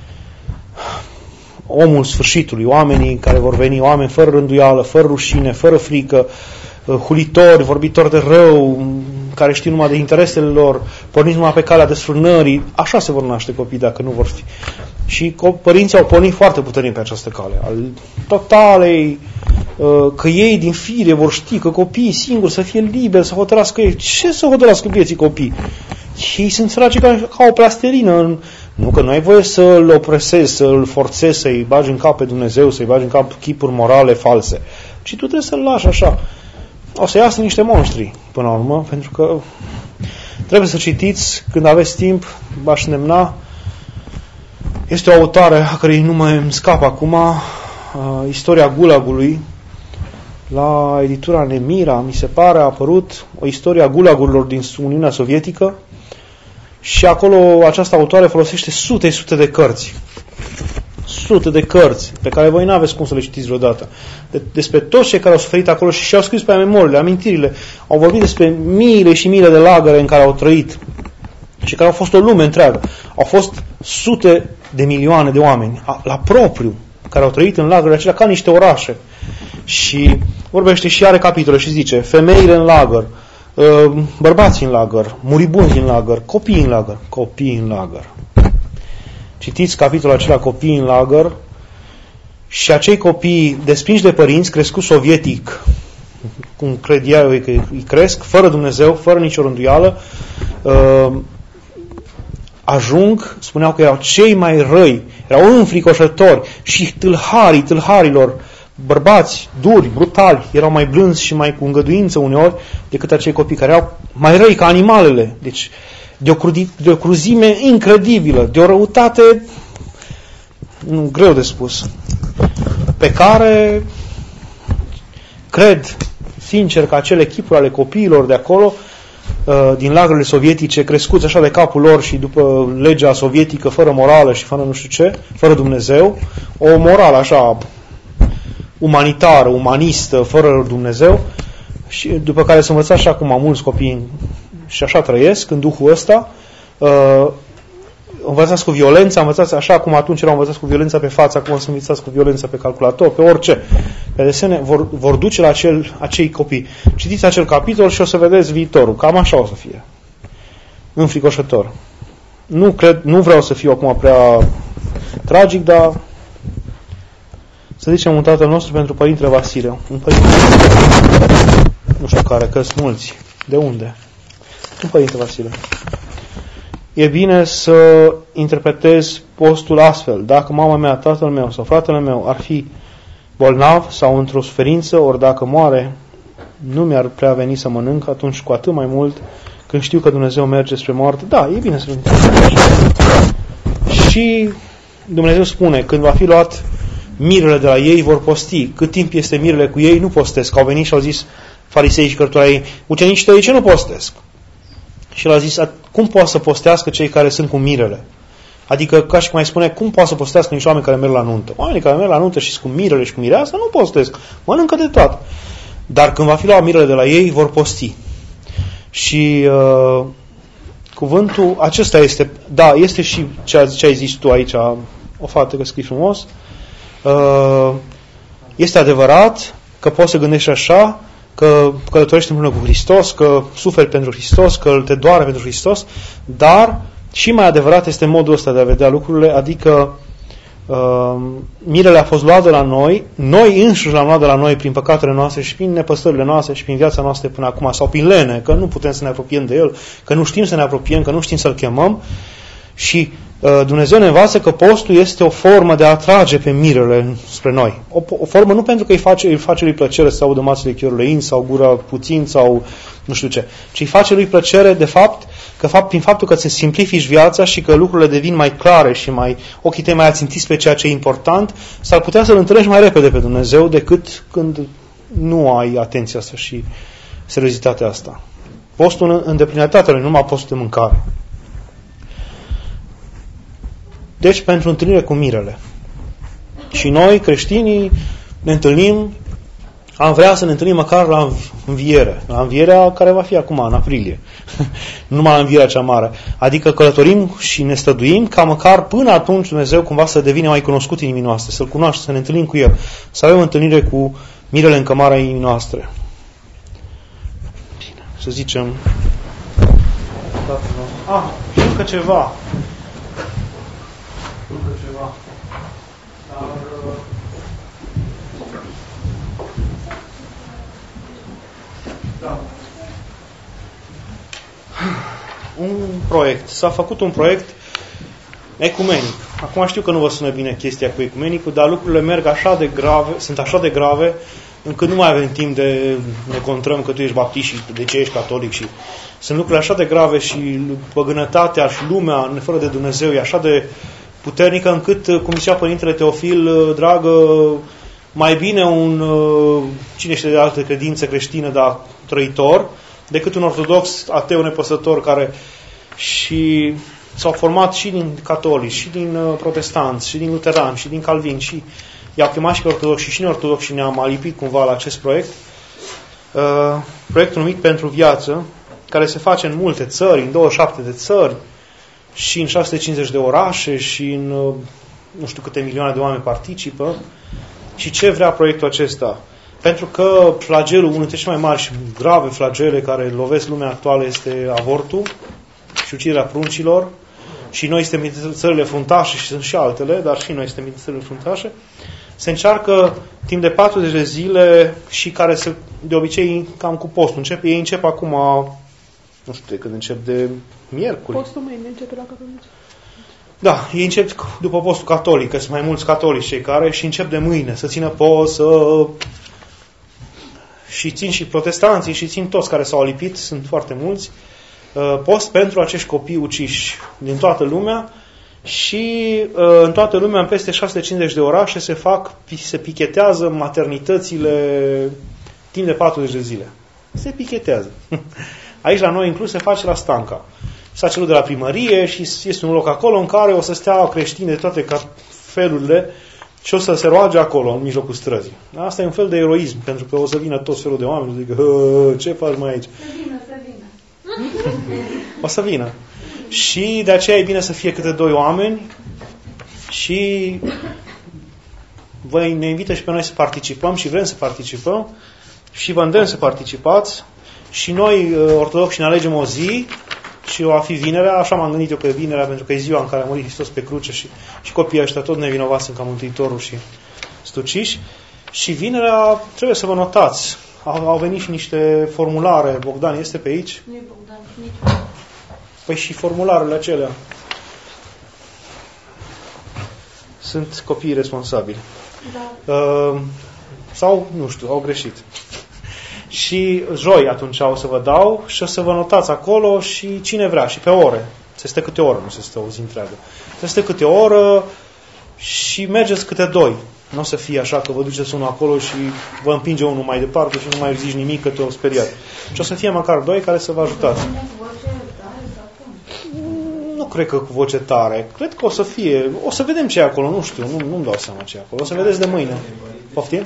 omul sfârșitului, oamenii care vor veni, oameni fără rânduială, fără rușine, fără frică, hulitori, vorbitori de rău, care știu numai de interesele lor, porniți numai pe calea desfrânării. Așa se vor naște copii dacă nu vor fi. Și părinții au pornit foarte puternic pe această cale, al totalei, că ei din fire vor ști că copiii singuri să fie liberi, să hotărască ei. Ce să hotărască vieții copii? Ei sunt săraci ca o plasterină. Nu că nu ai voie să-l opresezi, să-l forțezi, să-i bagi în cap pe Dumnezeu, să-i bagi în cap chipuri morale false. Ci tu trebuie să-l lași așa. O să iasă niște monștri până la urmă, pentru că trebuie să citiți când aveți timp, v-aș îndemna. Este o autoare a cărei nume îmi scapă acum, Istoria Gulagului, la editura Nemira, mi se pare, a apărut o istorie a gulagurilor din Uniunea Sovietică și acolo această autoare folosește sute de cărți. Sute de cărți pe care voi n-aveți cum să le citiți vreodată. Despre toți cei care au suferit acolo și și-au scris pe memoriile, amintirile, au vorbit despre miile și miile de lagăre în care au trăit și care au fost o lume întreagă. Au fost sute de milioane de oameni la propriu care au trăit în lagările acelea ca niște orașe. Și vorbește și are capitole și zice femeile în lagăr, bărbații în lagăr, muribunzi în lagăr, copii în lagăr. Citiți capitolul acela copii în lagăr și acei copii desprinși de părinți, crescuți sovietic, cum cred eu că îi cresc, fără Dumnezeu, fără nicio rânduială, ajung, spuneau că erau cei mai răi, erau înfricoșători și tâlharilor, bărbați, duri, brutali, erau mai blânzi și mai cu îngăduință uneori decât acei copii care erau mai răi ca animalele. Deci, de o cruzime incredibilă, de o răutate greu de spus, pe care cred sincer că acele chipuri ale copiilor de acolo, din lagările sovietice, crescuți așa de capul lor și după legea sovietică, fără morală și fără nu știu ce, fără Dumnezeu, o morală așa umanitară, umanistă, fără Dumnezeu, și după care să învățați așa cum am mulți copii și așa trăiesc în duhul ăsta, învățați cu violența, învățați așa cum atunci erau învățați cu violența pe față, acum o să învățați cu violența pe calculator, pe orice. Pe desene vor duce la acei copii. Citiți acel capitol și o să vedeți viitorul. Cam așa o să fie. Înfricoșător. Nu vreau să fiu acum prea tragic, dar să zicem un Tatăl nostru pentru Părintele Vasile. Un părinte, nu știu care, că sunt mulți. De unde? Un Părinte Vasile. E bine să interpretez postul astfel. Dacă mama mea, tatăl meu sau fratele meu ar fi bolnav sau într-o suferință, ori dacă moare, nu mi-ar prea veni să mănânc, atunci cu atât mai mult, când știu că Dumnezeu merge spre moarte, da, e bine să interpretez. Și Dumnezeu spune, când va fi luat mirele de la ei, vor posti. Cât timp este mirele cu ei, nu postesc. Au venit și au zis farisei și cărturarii ei, ucenicii tăi ce nu postesc? Și el a zis, cum poate să postească cei care sunt cu mirele? Adică, ca și cum mai spune, cum poate să postească niște oameni care merg la nuntă? Oamenii care merg la nuntă și sunt cu mirele și cu mireasa nu postesc. Mănâncă de toate. Dar când va fi luat mirele de la ei, vor posti. Și cuvântul acesta este, da, este și ce ai zis tu aici, o fată că scrii frumos. Este adevărat că poți să gândești așa, că călătorești împreună cu Hristos, că suferi pentru Hristos, că te doare pentru Hristos, dar și mai adevărat este modul ăsta de a vedea lucrurile, adică mirele a fost luat de la noi înșiși l-am luat de la noi prin păcatele noastre și prin nepăstările noastre și prin viața noastră până acum, sau prin lene, că nu putem să ne apropiem de El, că nu știm să ne apropiem, că nu știm să-L chemăm. Și Dumnezeu ne învață că postul este o formă de a atrage pe mirele spre noi. O formă nu pentru că îi face lui plăcere să audă mațele chiorului sau gura puțin sau nu știu ce, ci îi face lui plăcere de fapt, prin faptul că îți simplifici viața și că lucrurile devin mai clare și ochii tăi mai ațintiți pe ceea ce e important, s-ar putea să-L întâlnești mai repede pe Dumnezeu decât când nu ai atenția asta și seriozitatea asta. Postul în deplinătatea lui, numai postul de mâncare. Deci, pentru întâlnire cu mirele. Și noi, creștinii, ne întâlnim, am vrea să ne întâlnim măcar la înviere. La învierea care va fi acum, în aprilie. Nu numai la învierea cea mare. Adică călătorim și ne străduim ca măcar până atunci Dumnezeu cumva să devină mai cunoscut în inimii noastre, să-L cunoaștem, să ne întâlnim cu El, să avem întâlnire cu mirele în cămara inimii noastre. Bine, să zicem... și încă ceva. Un proiect. S-a făcut un proiect ecumenic. Acum știu că nu vă sună bine chestia cu ecumenicul, dar lucrurile merg așa de grave, sunt așa de grave, încât nu mai avem timp de ne contrăm că tu ești baptist și de ce ești catolic și sunt lucrurile așa de grave și păgânătatea și lumea fără de Dumnezeu e așa de puternică încât, cum zicea Părintele Teofil, dragă, mai bine cine știe de altă credință creștină, dar trăitor, decât un ortodox ateu nepăsător care și s-au format și din catolici, și din protestanți, și din luterani, și din calvini, și i-au chemat și pe ortodoxi și neortodoxi și ne-am alipit cumva la acest proiect. Proiectul numit Pentru Viață, care se face în multe țări, în 27 de țări, și în 650 de orașe, și în nu știu câte milioane de oameni participă. Și ce vrea proiectul acesta? Pentru că flagelul, unul dintre cele mai mari și grave flagele care lovesc lumea actuală este avortul și uciderea pruncilor. Și noi suntem dintre țările fruntașe și sunt și altele, dar și noi suntem dintre țările fruntașe. Se încearcă timp de 40 de zile și care de obicei cam cu postul. Ei încep acum, nu știu când încep, de miercuri. Postul mâine începe la catolici. Da, ei încep după postul catolic, că sunt mai mulți catolici cei care, și încep de mâine să țină post, și țin și protestanții și țin toți care s-au alipit, sunt foarte mulți, post pentru acești copii uciși din toată lumea și în toată lumea, în peste 650 de orașe, se pichetează maternitățile timp de 40 de zile. Se pichetează. Aici la noi inclus se face la Stanca. S-a cerut de la primărie și este un loc acolo în care o să stea creștini de toate felurile și o să se roage acolo, în mijlocul străzii. Asta e un fel de eroism, pentru că o să vină tot felul de oameni și zic, ce faci mai aici? Să vină. O să vină. Și de aceea e bine să fie câte 2 oameni și ne invită și pe noi să participăm și vrem să participăm și vă îndemn să participați și noi, ortodoxi, ne alegem o zi și va fi vinerea, așa m-am gândit eu că e vinerea, pentru că e ziua în care a murit Hristos pe cruce și copiii ăștia tot nevinovați sunt ca Mântuitorul și stuciși. Și vinerea trebuie să vă notați. Au venit și niște formulare. Bogdan este pe aici? Nu e Bogdan, nici. Păi și formularele acelea. Sunt copiii responsabili. Da. Sau, nu știu, au greșit. Și joi atunci o să vă dau și o să vă notați acolo și cine vrea. Și pe ore. Se stă câte o oră, nu se stă o zi întreagă. Se stă câte o oră și mergeți câte 2. Nu o să fie așa că vă duceți unul acolo și vă împinge unul mai departe și nu mai zici nimic că te-o speriat. Și o să fie măcar 2 care să vă ajutați. Nu cred că cu voce tare. Cred că o să fie... O să vedem ce e acolo, nu știu. Nu-mi dau seama ce e acolo. O să vedeți de mâine. Poftim?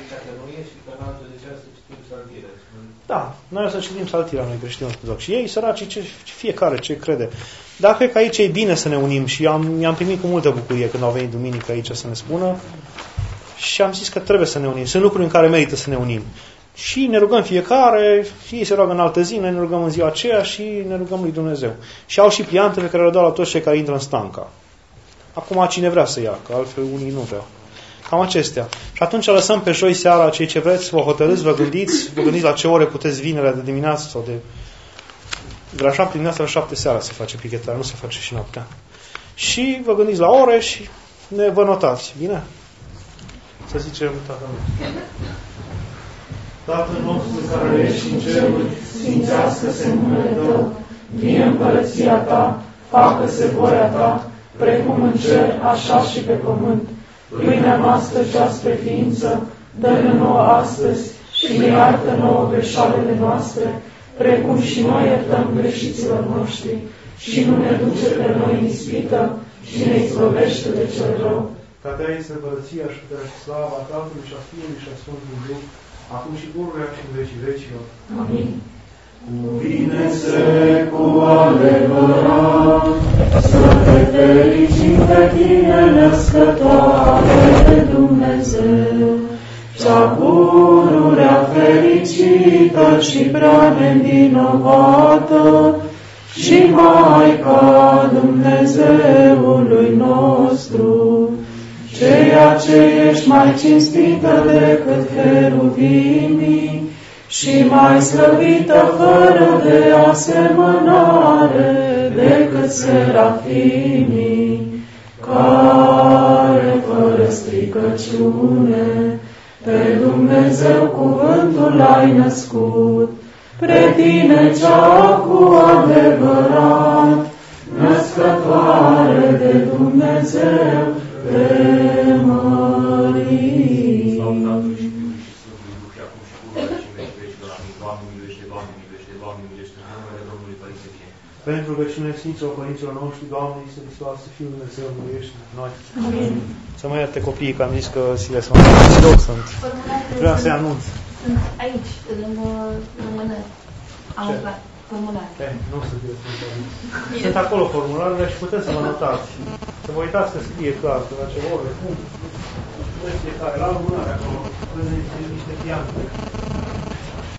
Da, noi o să citim saltirea noi creștini ortodoxi. Și ei, săraci, fiecare ce crede. Dar cred că aici e bine să ne unim și i-am primit cu multă bucurie când au venit duminică aici să ne spună și am zis că trebuie să ne unim. Sunt lucruri în care merită să ne unim. Și ne rugăm fiecare, și ei se roagă în altă zi, noi ne rugăm în ziua aceea și ne rugăm lui Dumnezeu. Și au și pliante pe care le dau la toți cei care intră în Stanca. Acum cine vrea să ia, că altfel unii nu vreau. Cam acestea. Și atunci lăsăm pe joi seara cei ce vreți, vă hotărâți, vă gândiți la ce ore puteți vinerea de dimineață sau de la 7 dimineața la 7 seara se face pichetarea, nu se face și noaptea. Și vă gândiți la ore și vă notați. Bine? Să zicem Tatăl nostru. Tatăl nostru care ești în ceruri, sfințească-se numele Tău, vie împărăția Ta, facă-se voia Ta, precum în cer, așa și pe pământ. Pâinea noastră cea spre ființă, dă-ne nouă astăzi și ne iartă nouă greșalele noastre, precum și noi iertăm greșiților noștri. Și nu ne duce pe noi în ispită și ne izbăvește de cel rău. Ca de-aia este împărăția și puterea și slava Tatălui și a Fiului și a Sfântului Duh, acum și pururea și în vecii vecilor. Amin. Cuvine-se cu adevărat, să te fericim pe tine, născătoare de Dumnezeu, cea pururea fericită și prea nevinovată, și Maica Dumnezeului nostru, ceea ce ești mai cinstită decât cheruvimii și mai slăvită fără de asemănare decât serafimii, care fără stricăciune pe Dumnezeu cuvântul ai născut, pre tine cea cu adevărat, născătoare de Dumnezeu, te mărim. Pentru vecine Sfinților Părinților noștri, Doamne Iisus Hristos, Fiul Dumnezeu, miluiește noi. Amin. Să mă ierte copiii, că am zis că zile sunt. Loc sunt. Vreau să-i anunț. Sunt aici, lângă mână. Am aflat formulare. Nu să fie sunt acolo formularele și puteți să vă notați. Să vă uitați să scrie clar, că la ce ore, cum. Fiecare, la lumânare acolo, niște pliante.